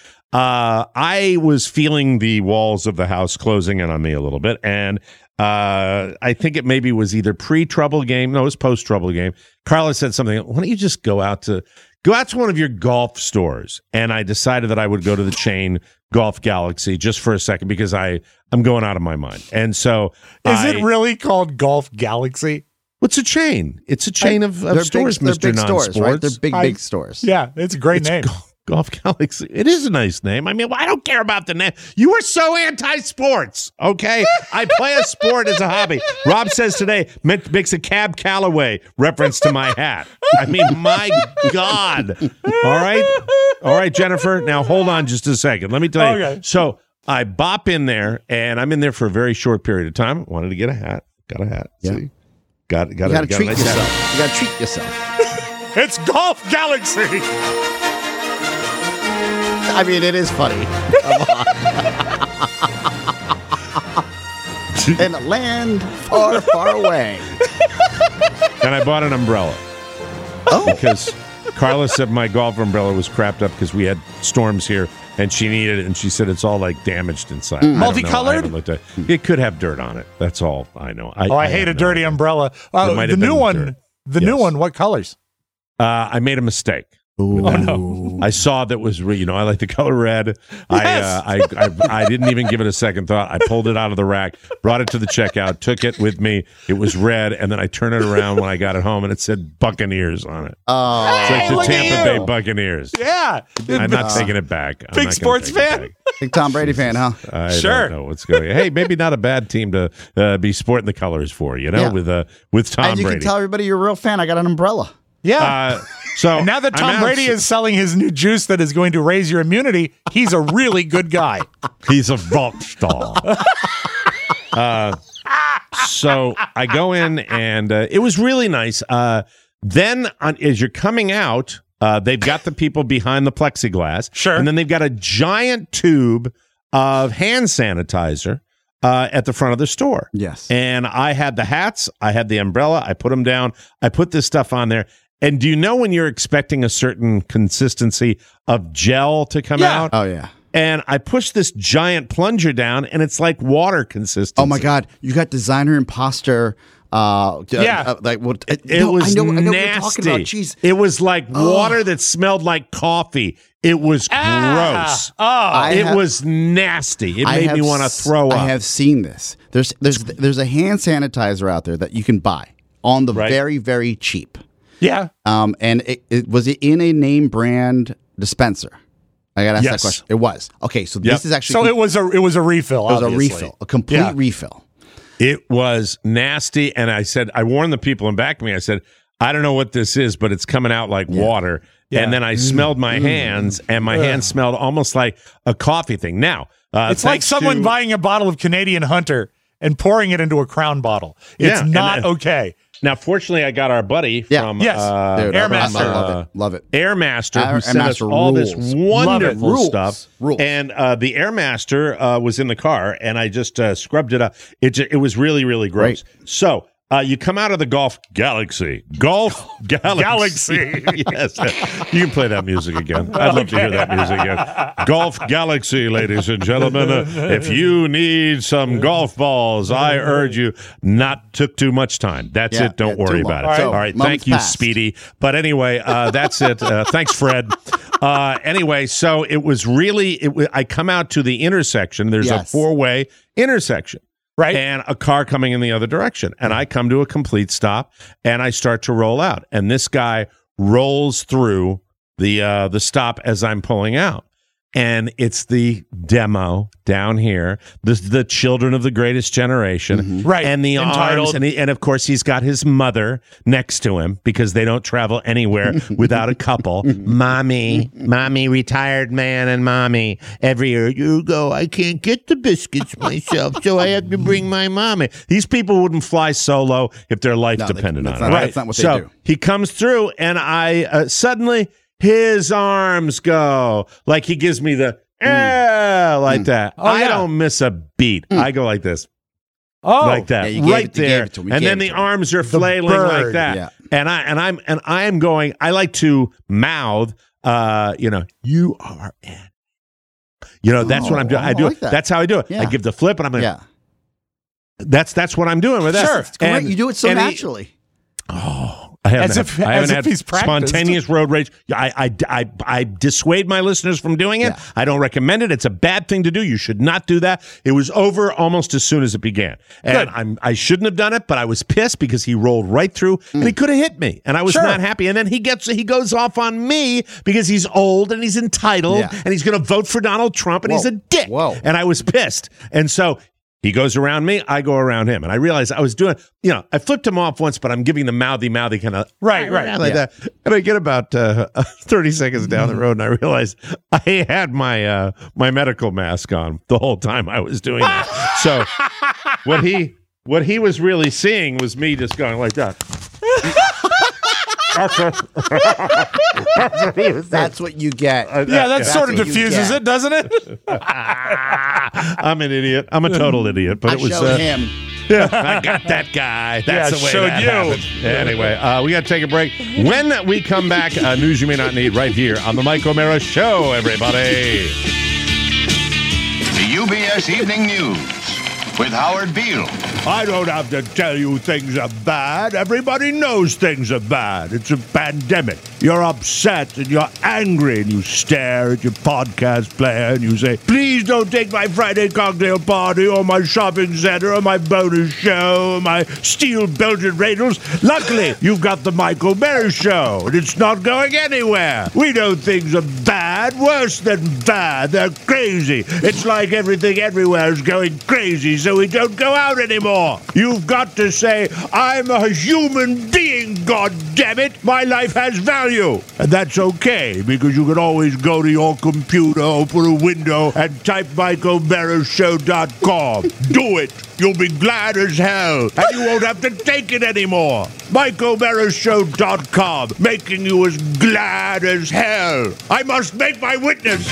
I was feeling the walls of the house closing in on me a little bit, and I think it maybe was either pre-trouble game. No, it was post-trouble game. Carla said something. Why don't you just go out to one of your golf stores? And I decided that I would go to the chain Golf Galaxy just for a second because I'm going out of my mind. And so, is it really called Golf Galaxy? What's a chain? It's a chain of stores, they're Mr. big Non-Sports. stores, right? They're big stores. Yeah, it's a great name. Golf Galaxy. It is a nice name. I mean, I don't care about the name. You are so anti-sports, okay? I play a sport as a hobby. Rob says today, makes a Cab Calloway reference to my hat. I mean, my God. All right, Jennifer. Now, hold on just a second. Let me tell you. Okay. So I bop in there, and I'm in there for a very short period of time. Wanted to get a hat. Got a hat. Yeah. See? Got You got to treat nice yourself. hat. You got to treat yourself. It's Golf Galaxy. I mean, it is funny. Come on. in a land far, far away. And I bought an umbrella. Oh. Because Carla said my golf umbrella was crapped up because we had storms here, and she needed it, and she said it's all like damaged inside. Multicolored? It could have dirt on it. That's all I know. I hate a dirty umbrella. The new one. New one. What colors? I made a mistake. Ooh. Oh, no. I saw that was, I like the color red. Yes. I didn't even give it a second thought. I pulled it out of the rack, brought it to the checkout, took it with me. It was red, and then I turned it around when I got it home, and it said Buccaneers on it. Oh, it's like the Tampa Bay Buccaneers. Yeah, I'm not taking it back. Big sports fan. Big Tom Brady fan, huh? I don't know what's going on. Hey, maybe not a bad team to be sporting the colors for, with Tom Brady. And you can tell everybody you're a real fan. I got an umbrella. Yeah. So and now that Tom Brady is selling his new juice that is going to raise your immunity, he's a really good guy. He's a rock star. So I go in, and it was really nice. Then as you're coming out, they've got the people behind the plexiglass. Sure. And then they've got a giant tube of hand sanitizer at the front of the store. Yes. And I had the hats. I had the umbrella. I put them down. I put this stuff on there. And do you know when you're expecting a certain consistency of gel to come out? Oh, yeah. And I pushed this giant plunger down, and it's like water consistency. Oh, my God. You got designer imposter. It was I know what you're talking about. Jeez. It was like water that smelled like coffee. It was gross. It was nasty. It made me want to throw up. I have seen this. There's a hand sanitizer out there that you can buy on the very, very cheap. Yeah. And was it in a name brand dispenser? I got to ask that question. It was. Okay, so this is actually. So it was a refill. It was a refill, a complete refill. It was nasty, and I warned the people in back of me. I said, I don't know what this is, but it's coming out like water. Yeah. And then I smelled my hands, and my hands smelled almost like a coffee thing. Now, it's like someone buying a bottle of Canadian Hunter and pouring it into a Crown bottle. It's not okay. Now, fortunately, I got our buddy from Airmaster. Love it. Airmaster, who sent us all this wonderful stuff. And the Airmaster was in the car, and I just scrubbed it up. It was really, really gross. Great. So you come out of the Golf Galaxy. Golf Galaxy. Yes. You can play that music again. I'd love to hear that music again. Golf Galaxy, ladies and gentlemen. If you need some golf balls, I urge you not took too much time. That's it. Don't worry about it. All right. Thank you, Speedy. But anyway, that's it. Thanks, Fred. Anyway, so it was really, I come out to the intersection. There's a four-way intersection. Right. And a car coming in the other direction. And I come to a complete stop, and I start to roll out. And this guy rolls through the stop as I'm pulling out. And it's the demo down here, the children of the greatest generation. Mm-hmm. Right. And the arms. And of course, he's got his mother next to him because they don't travel anywhere without a couple. Mommy, retired man and mommy. Every year you go, I can't get the biscuits myself, so I have to bring my mommy. These people wouldn't fly solo if their life depended on it. Right. That's not what they do. He comes through, and I suddenly... his arms go like he gives me the like that. I don't miss a beat. I go like this. Like that, right there, and then the arms are flailing like that. Yeah. And I am going. I like to mouth. You are in. That's what I'm doing. I do. Like that. That's how I do it. Yeah. I give the flip, and I'm like, That's what I'm doing with that. Sure, and you do it so naturally. I haven't had spontaneous road rage. I dissuade my listeners from doing it. Yeah. I don't recommend it. It's a bad thing to do. You should not do that. It was over almost as soon as it began. And I shouldn't have done it, but I was pissed because he rolled right through and he could have hit me. And I was not happy. And then he goes off on me because he's old and he's entitled and he's going to vote for Donald Trump and he's a dick. Whoa. And I was pissed. And so he goes around me, I go around him. And I realized I was doing, I flipped him off once, but I'm giving the mouthy kind of. Right. Like that. And I get about 30 seconds down the road, and I realized I had my medical mask on the whole time I was doing that. So what he was really seeing was me just going like that. That's what you get. Yeah, that sort of diffuses it, doesn't it? I'm an idiot. I'm a total idiot. But it was him. Yeah, I got that guy. That's the way that happened. Anyway, we got to take a break. When we come back, news you may not need right here on the Mike O'Mara Show, everybody. The UBS Evening News with Howard Beale. I don't have to tell you things are bad. Everybody knows things are bad. It's a pandemic. You're upset and you're angry and you stare at your podcast player and you say, please don't take my Friday cocktail party or my shopping center or my bonus show or my steel belted radials. Luckily, you've got the Mike O'Mara Show and it's not going anywhere. We know things are bad, worse than bad. They're crazy. It's like everything everywhere is going crazy, so we don't go out anymore. You've got to say, I'm a human being, goddammit. My life has value. And that's okay, because you can always go to your computer, open a window, and type MikeO'MaraShow.com. Do it. You'll be glad as hell, and you won't have to take it anymore. MikeO'MaraShow.com, making you as glad as hell. I must make my witness.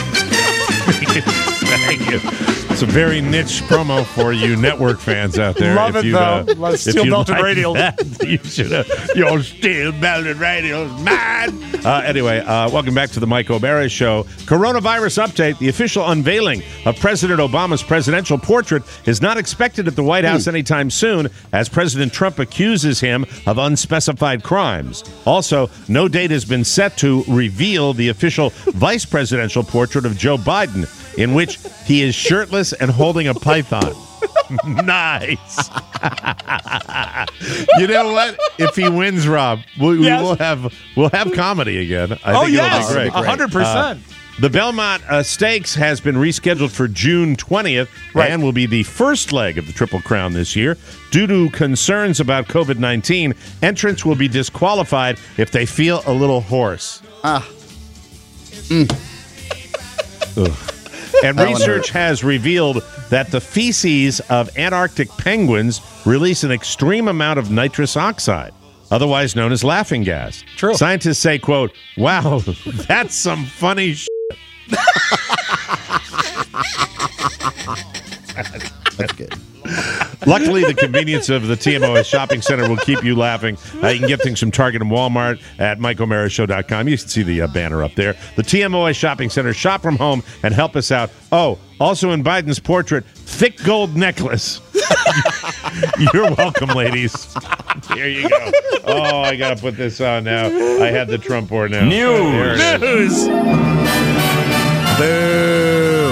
Thank you. It's a very niche promo for you network fans out there. Love it, though. Steel belted radials. You should have your steel belted radials, man. Anyway, welcome back to the Mike O'Mara Show. Coronavirus update. The official unveiling of President Obama's presidential portrait is not expected at the White House anytime soon, as President Trump accuses him of unspecified crimes. Also, no date has been set to reveal the official vice presidential portrait of Joe Biden, in which he is shirtless and holding a python. Nice. You know what? If he wins, Rob, we'll have comedy again. I think it'll be great. 100%. The Belmont Stakes has been rescheduled for June 20th and will be the first leg of the Triple Crown this year. Due to concerns about COVID-19, entrants will be disqualified if they feel a little hoarse. And research has revealed that the feces of Antarctic penguins release an extreme amount of nitrous oxide, otherwise known as laughing gas. True. Scientists say, quote, wow, that's some funny shit. That's good. Luckily, the convenience of the TMOS Shopping Center will keep you laughing. You can get things from Target and Walmart at MikeO'MaraShow.com. You can see the banner up there. The TMOS Shopping Center. Shop from home and help us out. Oh, also in Biden's portrait, thick gold necklace. You're welcome, ladies. Here you go. Oh, I got to put this on now. I had the Trump board now. News. Boo.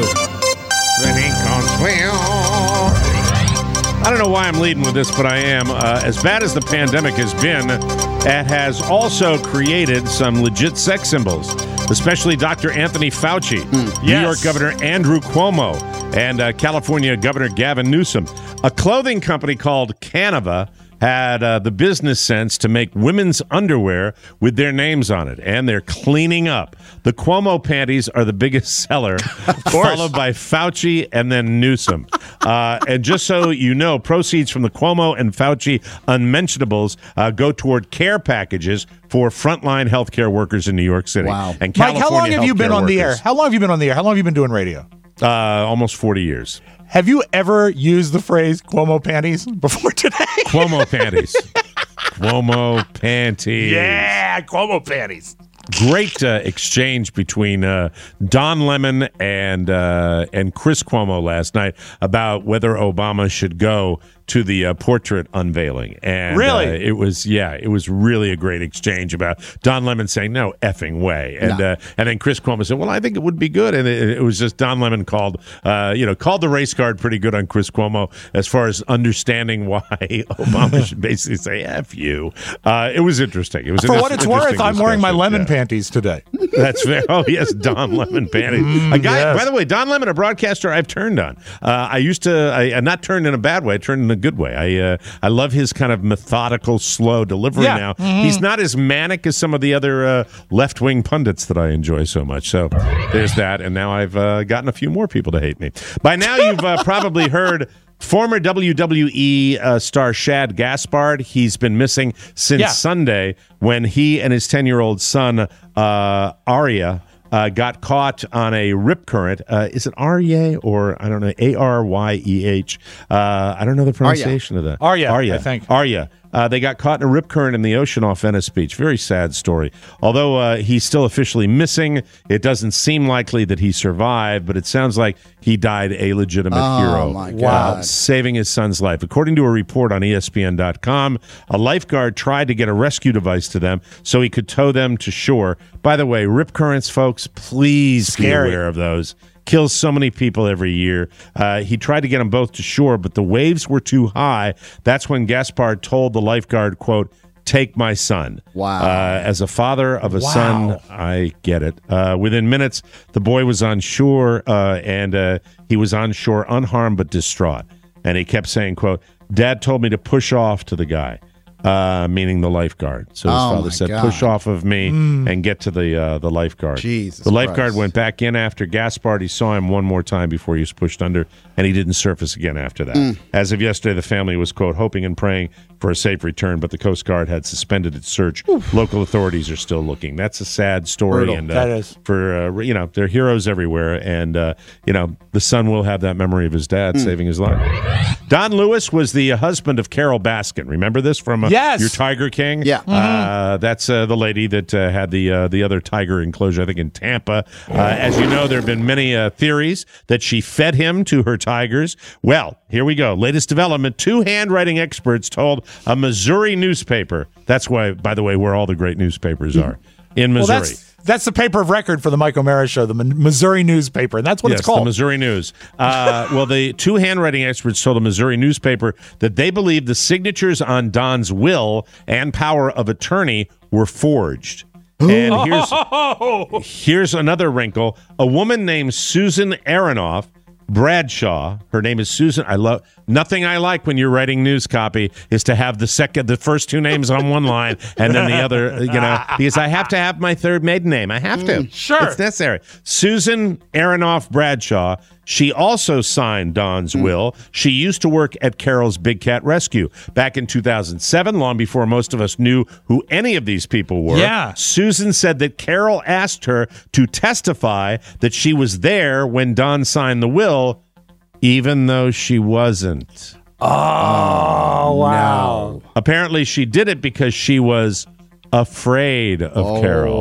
I don't know why I'm leading with this, but I am. As bad as the pandemic has been, it has also created some legit sex symbols, especially Dr. Anthony Fauci, New York Governor Andrew Cuomo, and California Governor Gavin Newsom. A clothing company called Canva had the business sense to make women's underwear with their names on it, and they're cleaning up. The Cuomo panties are the biggest seller, followed by Fauci and then Newsom. And just so you know, proceeds from the Cuomo and Fauci unmentionables go toward care packages for frontline healthcare workers in New York City. Wow. And Mike, how long have you been on the air? workers. How long have you been on the air? How long have you been doing radio? Almost 40 years. Have you ever used the phrase Cuomo panties before today? Cuomo panties. Cuomo panties. Yeah, Cuomo panties. Great exchange between Don Lemon and Chris Cuomo last night about whether Obama should go to the portrait unveiling. And really? It was really a great exchange about Don Lemon saying, no effing way. And then Chris Cuomo said, well, I think it would be good. And it was just Don Lemon called the race card pretty good on Chris Cuomo as far as understanding why Obama should basically say, F you. It was interesting. It was For what it's worth, I'm wearing my lemon panties today. That's fair. Oh, yes, Don Lemon panties. A guy, by the way, Don Lemon, a broadcaster I've turned on. I used to, not turned in a bad way, I turned in a good way. I love his kind of methodical, slow delivery now. Mm-hmm. He's not as manic as some of the other left-wing pundits that I enjoy so much. So there's that, and now I've gotten a few more people to hate me. By now, you've probably heard Former WWE star Shad Gaspard, he's been missing since Sunday when he and his 10-year-old son, Arya, got caught on a rip current. Is it Arye or, I don't know, Aryeh? I don't know the pronunciation of that. Arya, I think. Arya. They got caught in a rip current in the ocean off Venice Beach. Very sad story. Although he's still officially missing, it doesn't seem likely that he survived, but it sounds like he died a legitimate hero. My God. Saving his son's life. According to a report on ESPN.com, a lifeguard tried to get a rescue device to them so he could tow them to shore. By the way, rip currents, folks, please be aware of those. Kills so many people every year. He tried to get them both to shore, but the waves were too high. That's when Gaspard told the lifeguard, quote, "Take my son." Wow. As a father of a son, I get it. Within minutes, the boy was on shore, and he was on shore unharmed but distraught. And he kept saying, quote, "Dad told me to push off to the guy." Meaning the lifeguard. So his father said, push off of me and get to the lifeguard. Jesus the lifeguard Christ. went back in after Gaspard. He saw him one more time before he was pushed under, and he didn't surface again after that. As of yesterday, the family was, quote, hoping and praying for a safe return, but the Coast Guard had suspended its search. Local authorities are still looking. That's a sad story. Brutal. And That is. For, there are heroes everywhere, and, the son will have that memory of his dad saving his life. Don Lewis was the husband of Carol Baskin. Remember this from your Tiger King? Yeah. That's the lady that had the other tiger enclosure, I think, in Tampa. As you know, there have been many theories that she fed him to her tigers. Well, here we go. Latest development. 2 handwriting experts told a Missouri newspaper. That's why, by the way, where all the great newspapers are, in Missouri. Well, that's the paper of record for the Mike O'Mara Show, the Missouri newspaper, and that's what it's called. The Missouri News. Well, the 2 handwriting experts told a Missouri newspaper that they believe the signatures on Don's will and power of attorney were forged. And here's another wrinkle. A woman named Susan Aronoff Bradshaw, her name is Susan. Nothing I like when you're writing news copy is to have the first 2 names on one line and then the other, because I have to have my third maiden name. I have to. Sure. It's necessary. Susan Aronoff Bradshaw. She also signed Don's will. She used to work at Carol's Big Cat Rescue back in 2007, long before most of us knew who any of these people were. Yeah. Susan said that Carol asked her to testify that she was there when Don signed the will, even though she wasn't. Oh, wow. No. Apparently she did it because she was afraid of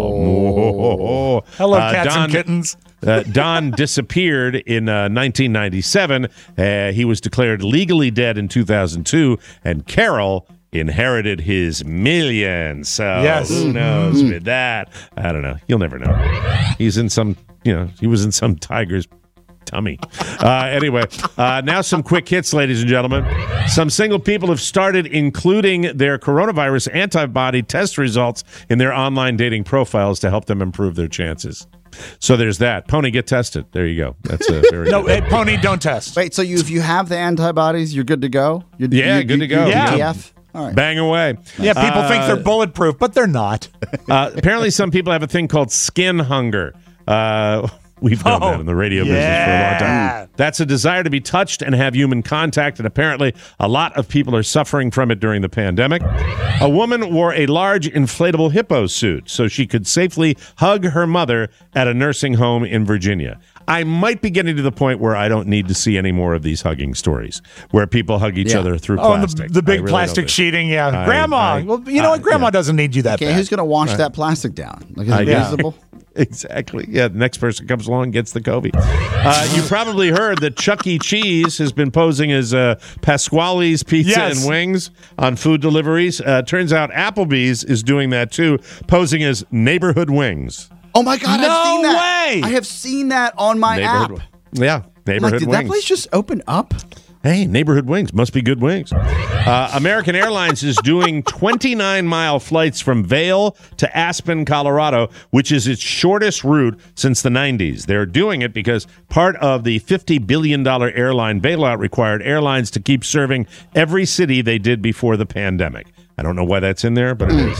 Carol. Hello, cats and kittens. Don disappeared in 1997. He was declared legally dead in 2002, and Carol inherited his millions. So who knows with that? I don't know. You'll never know. He's in some, he was in some tiger's tummy. Anyway, now some quick hits, ladies and gentlemen. Some single people have started including their coronavirus antibody test results in their online dating profiles to help them improve their chances. So there's that. Pony, get tested. There you go. That's a very good. Pony, don't test. Wait, so if you have the antibodies, you're good to go? Good to go. DTF? All right. Bang away. Yeah, people think they're bulletproof, but they're not. Apparently, some people have a thing called skin hunger. We've known that in the radio business for a long time. That's a desire to be touched and have human contact, and apparently a lot of people are suffering from it during the pandemic. A woman wore a large inflatable hippo suit so she could safely hug her mother at a nursing home in Virginia. I might be getting to the point where I don't need to see any more of these hugging stories where people hug each other through plastic. The big plastic sheeting, Grandma, well, you know what? Grandma doesn't need you that bad. Who's going to wash that plastic down? Like, is it reusable? Exactly. Yeah, the next person comes along and gets the COVID. You probably heard that Chuck E. Cheese has been posing as Pasquale's Pizza and Wings on food deliveries. Turns out Applebee's is doing that too, posing as Neighborhood Wings. Oh my God, I've seen that. Way. I have seen that on my app. Yeah, Neighborhood Did Wings. that place just open up? Hey, Neighborhood Wings. Must be good wings. American Airlines is doing 29-mile flights from Vail to Aspen, Colorado, which is its shortest route since the 90s. They're doing it because part of the $50 billion airline bailout required airlines to keep serving every city they did before the pandemic. I don't know why that's in there, but it is.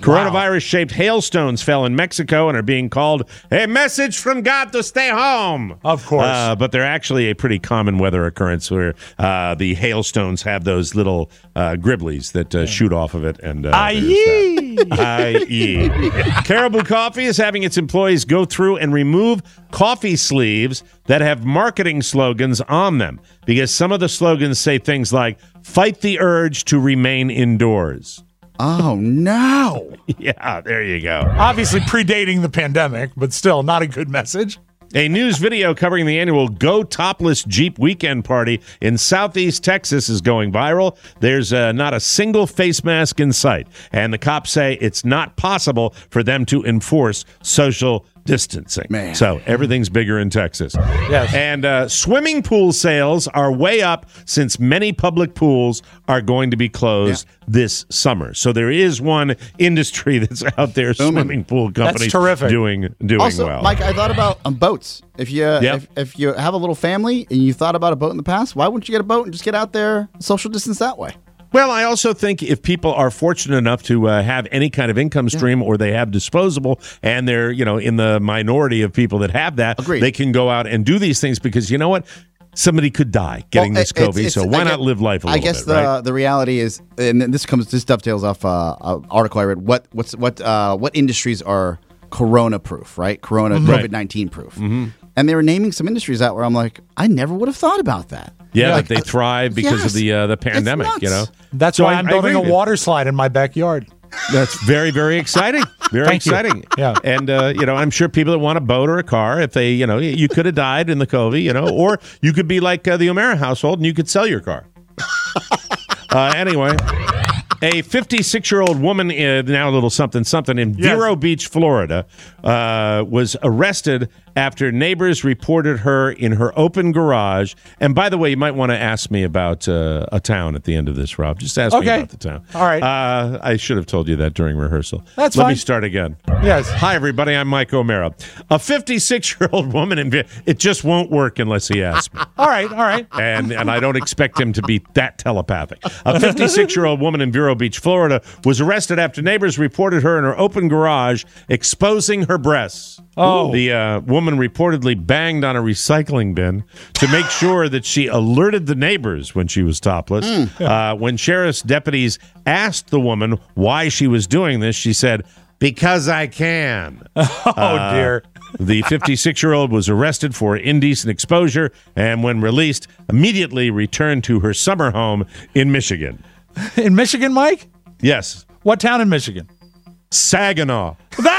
Coronavirus-shaped hailstones fell in Mexico and are being called a message from God to stay home. Of course. But they're actually a pretty common weather occurrence where the hailstones have those little gribblies that shoot off of it. And Aye-yee! Caribou Coffee is having its employees go through and remove coffee sleeves that have marketing slogans on them, because some of the slogans say things like, fight the urge to remain indoors. Oh, no. Yeah, there you go. Obviously predating the pandemic, but still not a good message. A news video covering the annual Go Topless Jeep Weekend Party in Southeast Texas is going viral. There's not a single face mask in sight, and the cops say it's not possible for them to enforce social distancing. Man. So everything's bigger in Texas. Yes. And swimming pool sales are way up since many public pools are going to be closed this summer. So there is one industry that's out there, swimming pool companies terrific. doing Also, well. Mike, I thought about boats. If you if you have a little family and you thought about a boat in the past, why wouldn't you get a boat and just get out there, social distance that way? Well, I also think if people are fortunate enough to have any kind of income stream or they have disposable and they're, in the minority of people that have that, they can go out and do these things because you know what? Somebody could die getting this COVID, so why not live life a little bit? I guess the reality is, and this dovetails off an article I read. What industries are corona proof, right? COVID-19 proof. Mm-hmm. And they were naming some industries out where I'm like, I never would have thought about that. Yeah, like they thrive because of the pandemic. That's why I'm building a water slide in my backyard. That's very, very exciting. Very exciting. Yeah. And, I'm sure people that want a boat or a car, if they, you could have died in the COVID, or you could be like the O'Mara household and you could sell your car. Anyway, a 56-year-old woman, now a little something, in Vero Beach, Florida, was arrested after neighbors reported her in her open garage. And by the way, you might want to ask me about a town at the end of this, Rob. Just ask me about the town. All right. I should have told you that during rehearsal. That's Let fine. me start again. Yes. Hi, everybody. I'm Mike O'Mara. A 56-year-old woman it just won't work unless he asks me. All right. And I don't expect him to be that telepathic. A 56-year-old woman in Vero Beach, Florida, was arrested after neighbors reported her in her open garage exposing her breasts. Oh. The woman reportedly banged on a recycling bin to make sure that she alerted the neighbors when she was topless. When sheriff's deputies asked the woman why she was doing this, she said, "Because I can." Oh, dear. The 56-year-old was arrested for indecent exposure and when released, immediately returned to her summer home in Michigan. In Michigan, Mike? Yes. What town in Michigan? Saginaw.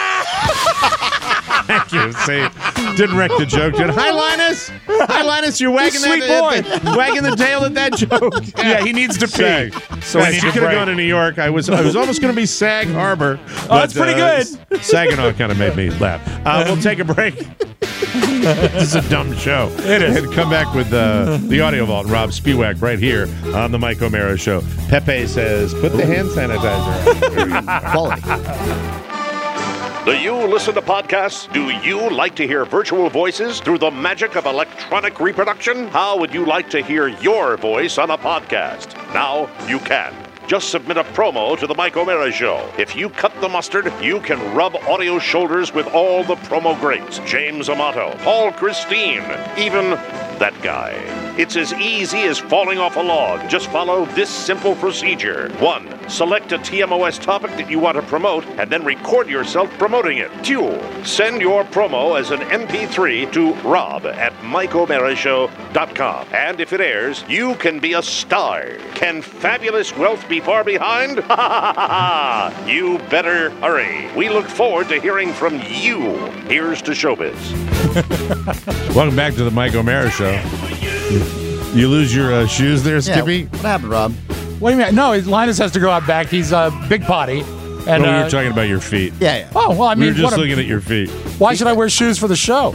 Thank you. See, didn't wreck the joke, did Hi, Linus. Hi, Linus. You're wagging wagging the tail at that joke. Yeah, he needs to pee. So you could have gone to New York. I was almost going to be Sag Harbor. Oh, that's pretty good. Saginaw kind of made me laugh. We'll take a break. This is a dumb show. It is. And come back with the Audio Vault and Rob Spiewak right here on the Mike O'Mara Show. Pepe says, put the hand sanitizer on. Quality. Do you listen to podcasts? Do you like to hear virtual voices through the magic of electronic reproduction? How would you like to hear your voice on a podcast? Now you can. Just submit a promo to the Mike O'Mara Show. If you cut the mustard, you can rub audio shoulders with all the promo greats. James Amato, Paul Christine, even that guy. It's as easy as falling off a log. Just follow this simple procedure. 1. Select a TMOS topic that you want to promote and then record yourself promoting it. 2. Send your promo as an MP3 to rob@MikeO'MaraShow.com. And if it airs, you can be a star. Can fabulous wealth be far behind? Ha ha ha ha! You better hurry. We look forward to hearing from you. Here's to showbiz. Welcome back to the Mike O'Mara Show. You lose your shoes there, Skippy? What happened, Rob? What do you mean? No, Linus has to go out back. He's a big potty. And, we were talking about your feet. Yeah. Oh, well, I mean, we were just looking at your feet. Why should I wear shoes for the show?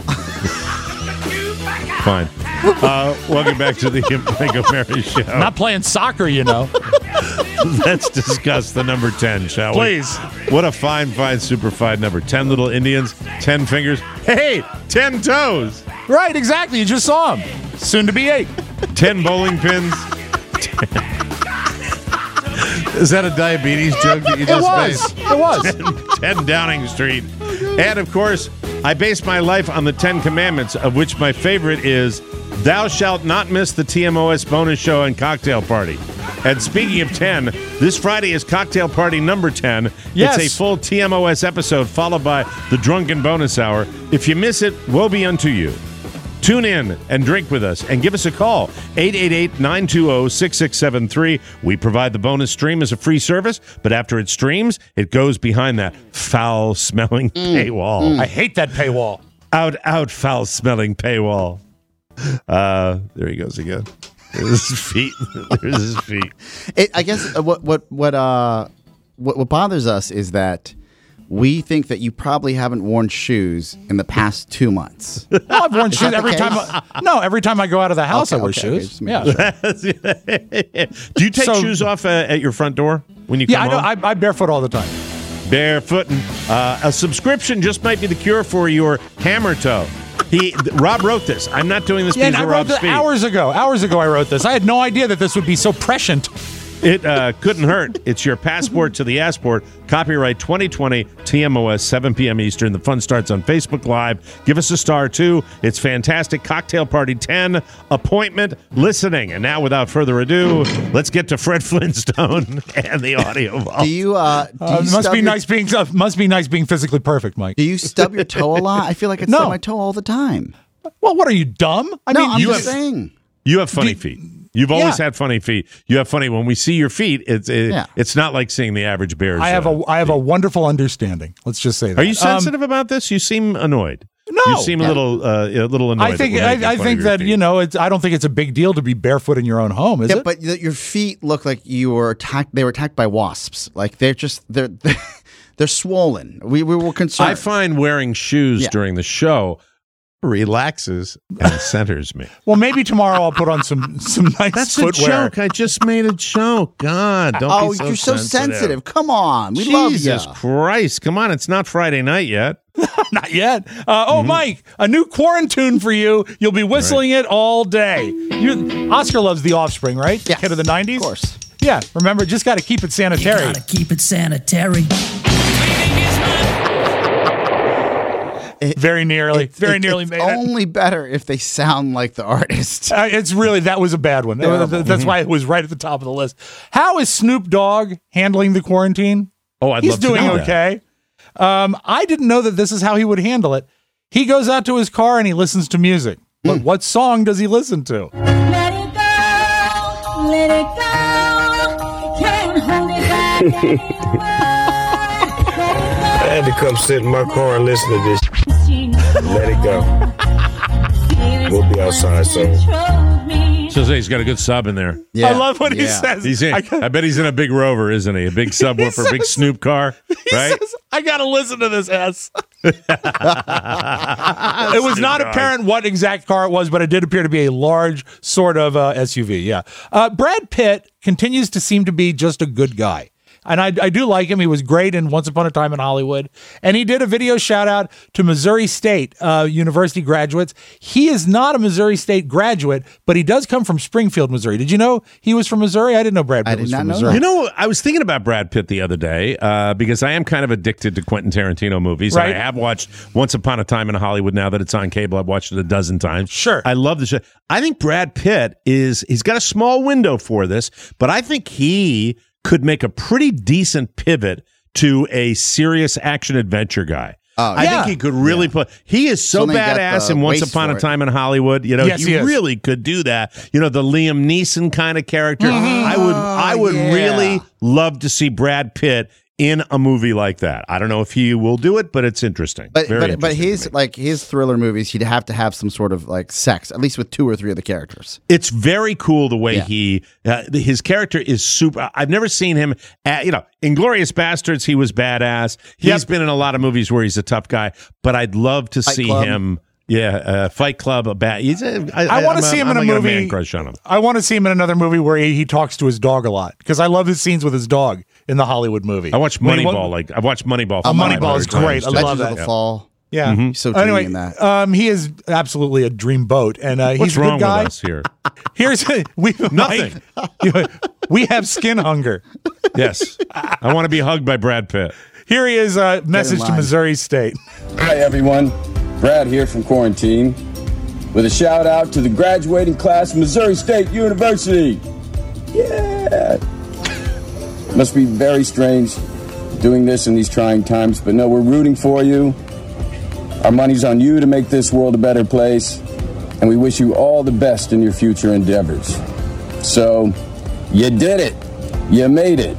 Fine. Welcome back to the Mike O'Mara Show. I'm not playing soccer, you know. Let's discuss the number 10, shall Please. we? What a fine, super fine number. 10 little Indians, 10 fingers. Hey, 10 toes. Right, exactly. You just saw him. Soon to be 8. 10 bowling pins. Is that a diabetes joke that you just made? It was. 10 Downing Street. And, of course, I base my life on the 10 Commandments, of which my favorite is, thou shalt not miss the TMOS bonus show and cocktail party. And speaking of 10, this Friday is cocktail party number 10. Yes. It's a full TMOS episode followed by the drunken bonus hour. If you miss it, woe be unto you. Tune in and drink with us and give us a call, 888-920-6673. We provide the bonus stream as a free service, but after it streams, it goes behind that foul-smelling paywall. I hate that paywall. Out, foul-smelling paywall. There he goes again. There's his feet. There's his feet. I guess what bothers us is that we think that you probably haven't worn shoes in the past 2 months. Well, I've worn shoes every time. Every time I go out of the house, I wear shoes. Yeah. Do you take shoes off at your front door when you come home? I know. I barefoot all the time. Barefooting. A subscription just might be the cure for your hammer toe. Rob wrote this. I'm not doing this because of Rob's speed. Hours ago I wrote this. I had no idea that this would be so prescient. It couldn't hurt. It's your passport to the Assport. Copyright 2020, TMOS, 7 p.m. Eastern. The fun starts on Facebook Live. Give us a star, too. It's fantastic. Cocktail Party 10, appointment, listening. And now, without further ado, let's get to Fred Flintstone and the audio vault. Must be nice being physically perfect, Mike. Do you stub your toe a lot? I feel like I stub my toe all the time. Well, what are you, dumb? I'm just saying. You have funny feet. You've always had funny feet. You have funny. When we see your feet, it's not like seeing the average bear's. I have a wonderful understanding. Let's just say that. Are you sensitive about this? You seem annoyed. No, you seem a little annoyed. I think that I don't think it's a big deal to be barefoot in your own home, is it? But your feet look like you were attacked. They were attacked by wasps. Like they're swollen. We were concerned. I find wearing shoes during the show relaxes and centers me. Well, maybe tomorrow I'll put on some nice That's footwear. a joke. I just made a joke. God, don't be so you're so sensitive. Come on. We love you. Jesus Christ. Come on. It's not Friday night yet. Not yet. Mike, a new quarantine for you. You'll be whistling it all day. Oscar loves The Offspring, right? Yes. Kid of the 90s? Of course. Yeah. Remember, just got to keep it sanitary. You gotta keep it sanitary. Very nearly made it. Only better if they sound like the artist. That was a bad one. That's why it was right at the top of the list. How is Snoop Dogg handling the quarantine? Oh, He's love to know doing okay. I didn't know that this is how he would handle it. He goes out to his car and he listens to music. But what song does he listen to? Let it go, can't hold it back anymore. I had to come sit in my car and listen to this. Let it go. We'll be outside soon. So he's got a good sub in there. Yeah. I love what he says. I bet he's in a big Rover, isn't he? A big subwoofer, big Snoop car, right? Says, I got to listen to this S. It was not apparent what exact car it was, but it did appear to be a large sort of SUV. Yeah. Brad Pitt continues to seem to be just a good guy. And I do like him. He was great in Once Upon a Time in Hollywood. And he did a video shout out to Missouri State University graduates. He is not a Missouri State graduate, but he does come from Springfield, Missouri. Did you know he was from Missouri? I didn't know Brad Pitt was from Missouri. You know, I was thinking about Brad Pitt the other day because I am kind of addicted to Quentin Tarantino movies. Right. And I have watched Once Upon a Time in Hollywood now that it's on cable. I've watched it a dozen times. Sure. I love the show. I think Brad Pitt he's got a small window for this, but I think he could make a pretty decent pivot to a serious action adventure guy. I think he could really put. He is so badass in Once Upon a Time in Hollywood. You know, he really could do that. You know, the Liam Neeson kind of character. I would really love to see Brad Pitt in a movie like that. I don't know if he will do it, but it's interesting. But his thriller movies, he'd have to have some sort of like sex, at least with 2 or 3 of the characters. It's very cool the way his character is super. I've never seen him Inglourious Bastards, he was badass. He's been in a lot of movies where he's a tough guy, but I'd love to see him. Yeah, Fight Club. I want to see him in a movie. Man crush on him. I want to see him in another movie where he talks to his dog a lot because I love his scenes with his dog in the Hollywood movie. I watched Moneyball. I've watched Moneyball. Moneyball is great. I love that. Fall. Yeah. Mhm. So dreamy anyway, in that. he is absolutely a dream boat, and What's he's a wrong good guy. with us here? Here's Nothing. we have skin hunger. Yes. I want to be hugged by Brad Pitt. Here he is. Message to line. Missouri State. Hi, everyone. Brad here from quarantine with a shout out to the graduating class of Missouri State University. Yeah. Must be very strange doing this in these trying times, but no, we're rooting for you. Our money's on you to make this world a better place, and we wish you all the best in your future endeavors. So, you did it. You made it.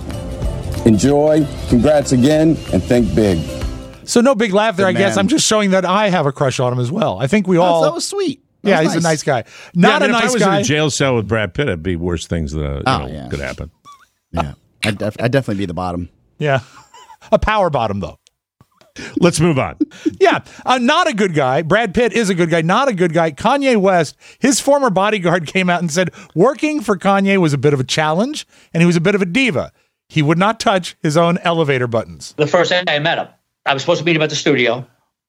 Enjoy. Congrats again, and think big. So no big laugh there, Good I guess. man. I'm just showing that I have a crush on him as well. I think we all. That was sweet. That Yeah, was he's a nice guy. Yeah, Not I mean, a if I nice was guy. in a jail cell with Brad Pitt, it'd be worse things that yeah. could happen. Yeah. I'd definitely be the bottom. Yeah, a power bottom though. Let's move on. Yeah, not a good guy. Brad Pitt is a good guy. Not a good guy. Kanye West, his former bodyguard, came out and said working for Kanye was a bit of a challenge, and he was a bit of a diva. He would not touch his own elevator buttons. The first day I met him, I was supposed to meet him at the studio.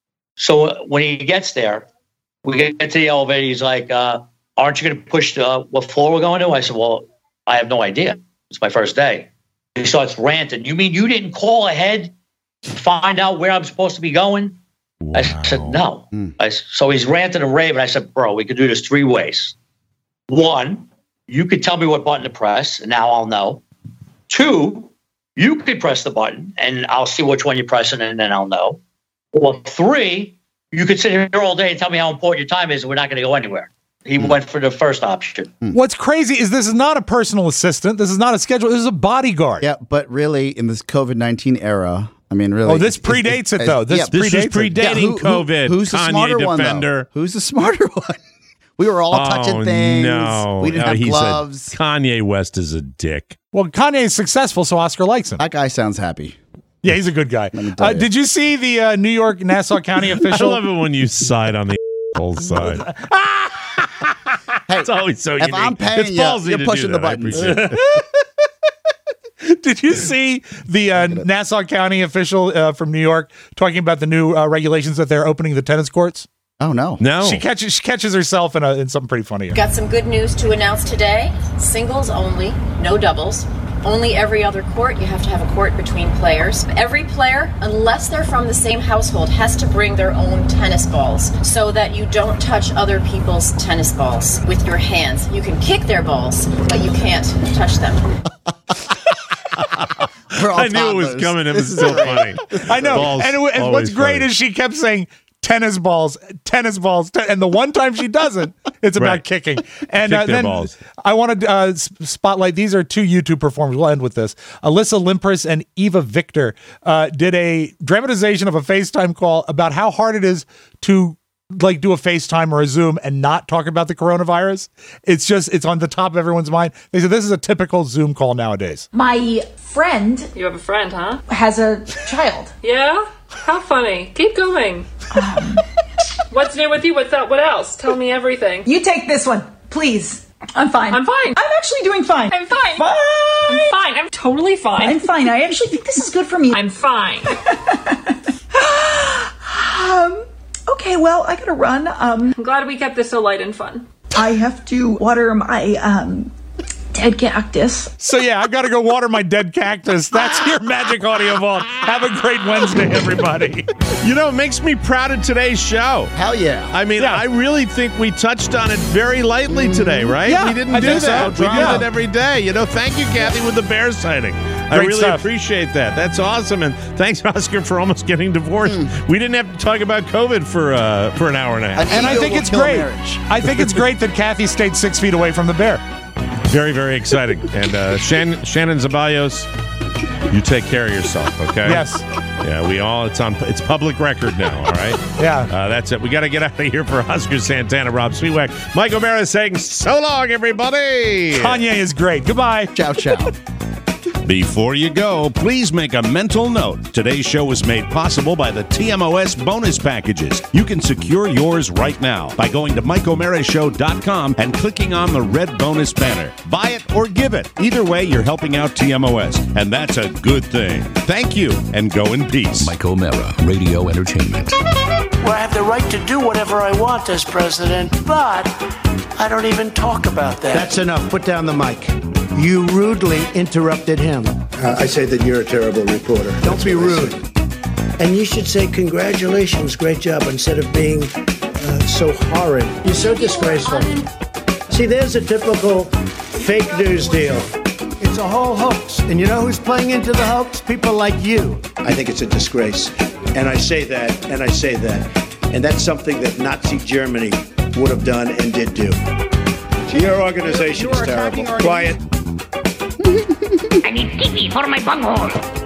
So when he gets there, we get to the elevator. He's like, aren't you going to push what floor we're going to? I said, well, I have no idea. It's my first day. He starts ranting. You mean you didn't call ahead to find out where I'm supposed to be going? Wow. I said, no. So he's ranting and raving. I said, bro, we could do this 3 ways. 1, you could tell me what button to press, and now I'll know. 2, you could press the button, and I'll see which one you're pressing, and then I'll know. Or 3, you could sit here all day and tell me how important your time is, and we're not going to go anywhere. He went for the first option. What's crazy is this is not a personal assistant. This is not a schedule. This is a bodyguard. Yeah, but really, in this COVID-19 era, I mean, really. Oh, this predates it, though. This This was predates it. predating COVID. Who's the Kanye smarter defender. one, though? Who's the smarter one? We were all touching things. No, we didn't have he gloves. Said Kanye West is a dick. Well, Kanye is successful, so Oscar likes him. That guy sounds happy. Yeah, he's a good guy. tell you. Did you see the New York Nassau County official? I love it when you side on the whole side. Hey, It's always so if unique. I'm paying It's you, ballsy you're to pushing do the that. I buttons. appreciate it. Did you see the Nassau County official from New York talking about the new regulations that they're opening the tennis courts? Oh, no. No. She catches herself in something pretty funny here. Got some good news to announce today. Singles only, no doubles. Only every other court, you have to have a court between players. Every player, unless they're from the same household, has to bring their own tennis balls so that you don't touch other people's tennis balls with your hands. You can kick their balls, but you can't touch them. I knew it was coming. It was so funny. I know. Balls, and what's always great funny. is she kept saying tennis balls, and the one time she doesn't, it's about Right. kicking. And Kick their then balls. I want to spotlight, these are 2 YouTube performers. We'll end with this. Alyssa Limpris and Eva Victor did a dramatization of a FaceTime call about how hard it is to like do a FaceTime or a Zoom and not talk about the coronavirus. It's on the top of everyone's mind. They said this is a typical Zoom call nowadays. My friend. You have a friend, huh? Has a child. Yeah? How funny. Keep going. What's new with you? What's up? What else? Tell me everything. You take this one, please. I'm fine. I'm fine. I'm actually doing fine. I'm fine. Fine. I'm fine. I'm totally fine. I'm fine. I actually think this is good for me. I'm fine. Okay, well, I gotta run. I'm glad we kept this so light and fun. I have to water my dead cactus. So yeah, I've got to go water my dead cactus. That's your Magic Audio Vault. Have a great Wednesday, everybody. You know, it makes me proud of today's show. Hell yeah. I mean, I really think we touched on it very lightly today, right? Yeah, we didn't I do think that. so. We do Yeah. that every day. You know, thank you, Kathy, with the bear sighting. I Great really stuff. appreciate that. That's awesome. And thanks, Oscar, for almost getting divorced. We didn't have to talk about COVID for an hour and a half. And I think it's great. I think it's great that Kathy stayed 6 feet away from the bear. Very, very exciting. And Shannon Zaballos, you take care of yourself, okay? Yes. Yeah, we all, it's public record now, all right? Yeah. That's it. We got to get out of here for Oscar Santana, Rob Sweetwack. Mike O'Mara saying so long, everybody. Kanye is great. Goodbye. Ciao, ciao. Before you go, please make a mental note. Today's show was made possible by the TMOS bonus packages. You can secure yours right now by going to MikeO'MaraShow.com and clicking on the red bonus banner. Buy it or give it. Either way, you're helping out TMOS, and that's a good thing. Thank you, and go in peace. Mike O'Mara, Radio Entertainment. where I have the right to do whatever I want as president, but I don't even talk about that. That's enough. Put down the mic. You rudely interrupted him. I say that you're a terrible reporter. Don't be rude. And you should say congratulations, great job, instead of being so horrid. You're so disgraceful. See, there's a typical fake news deal. It's a whole hoax. And you know who's playing into the hoax? People like you. I think it's a disgrace. And I say that, and I say that. And that's something that Nazi Germany would have done and did do. Your organization is terrible. Quiet. I need TV for my bunghole.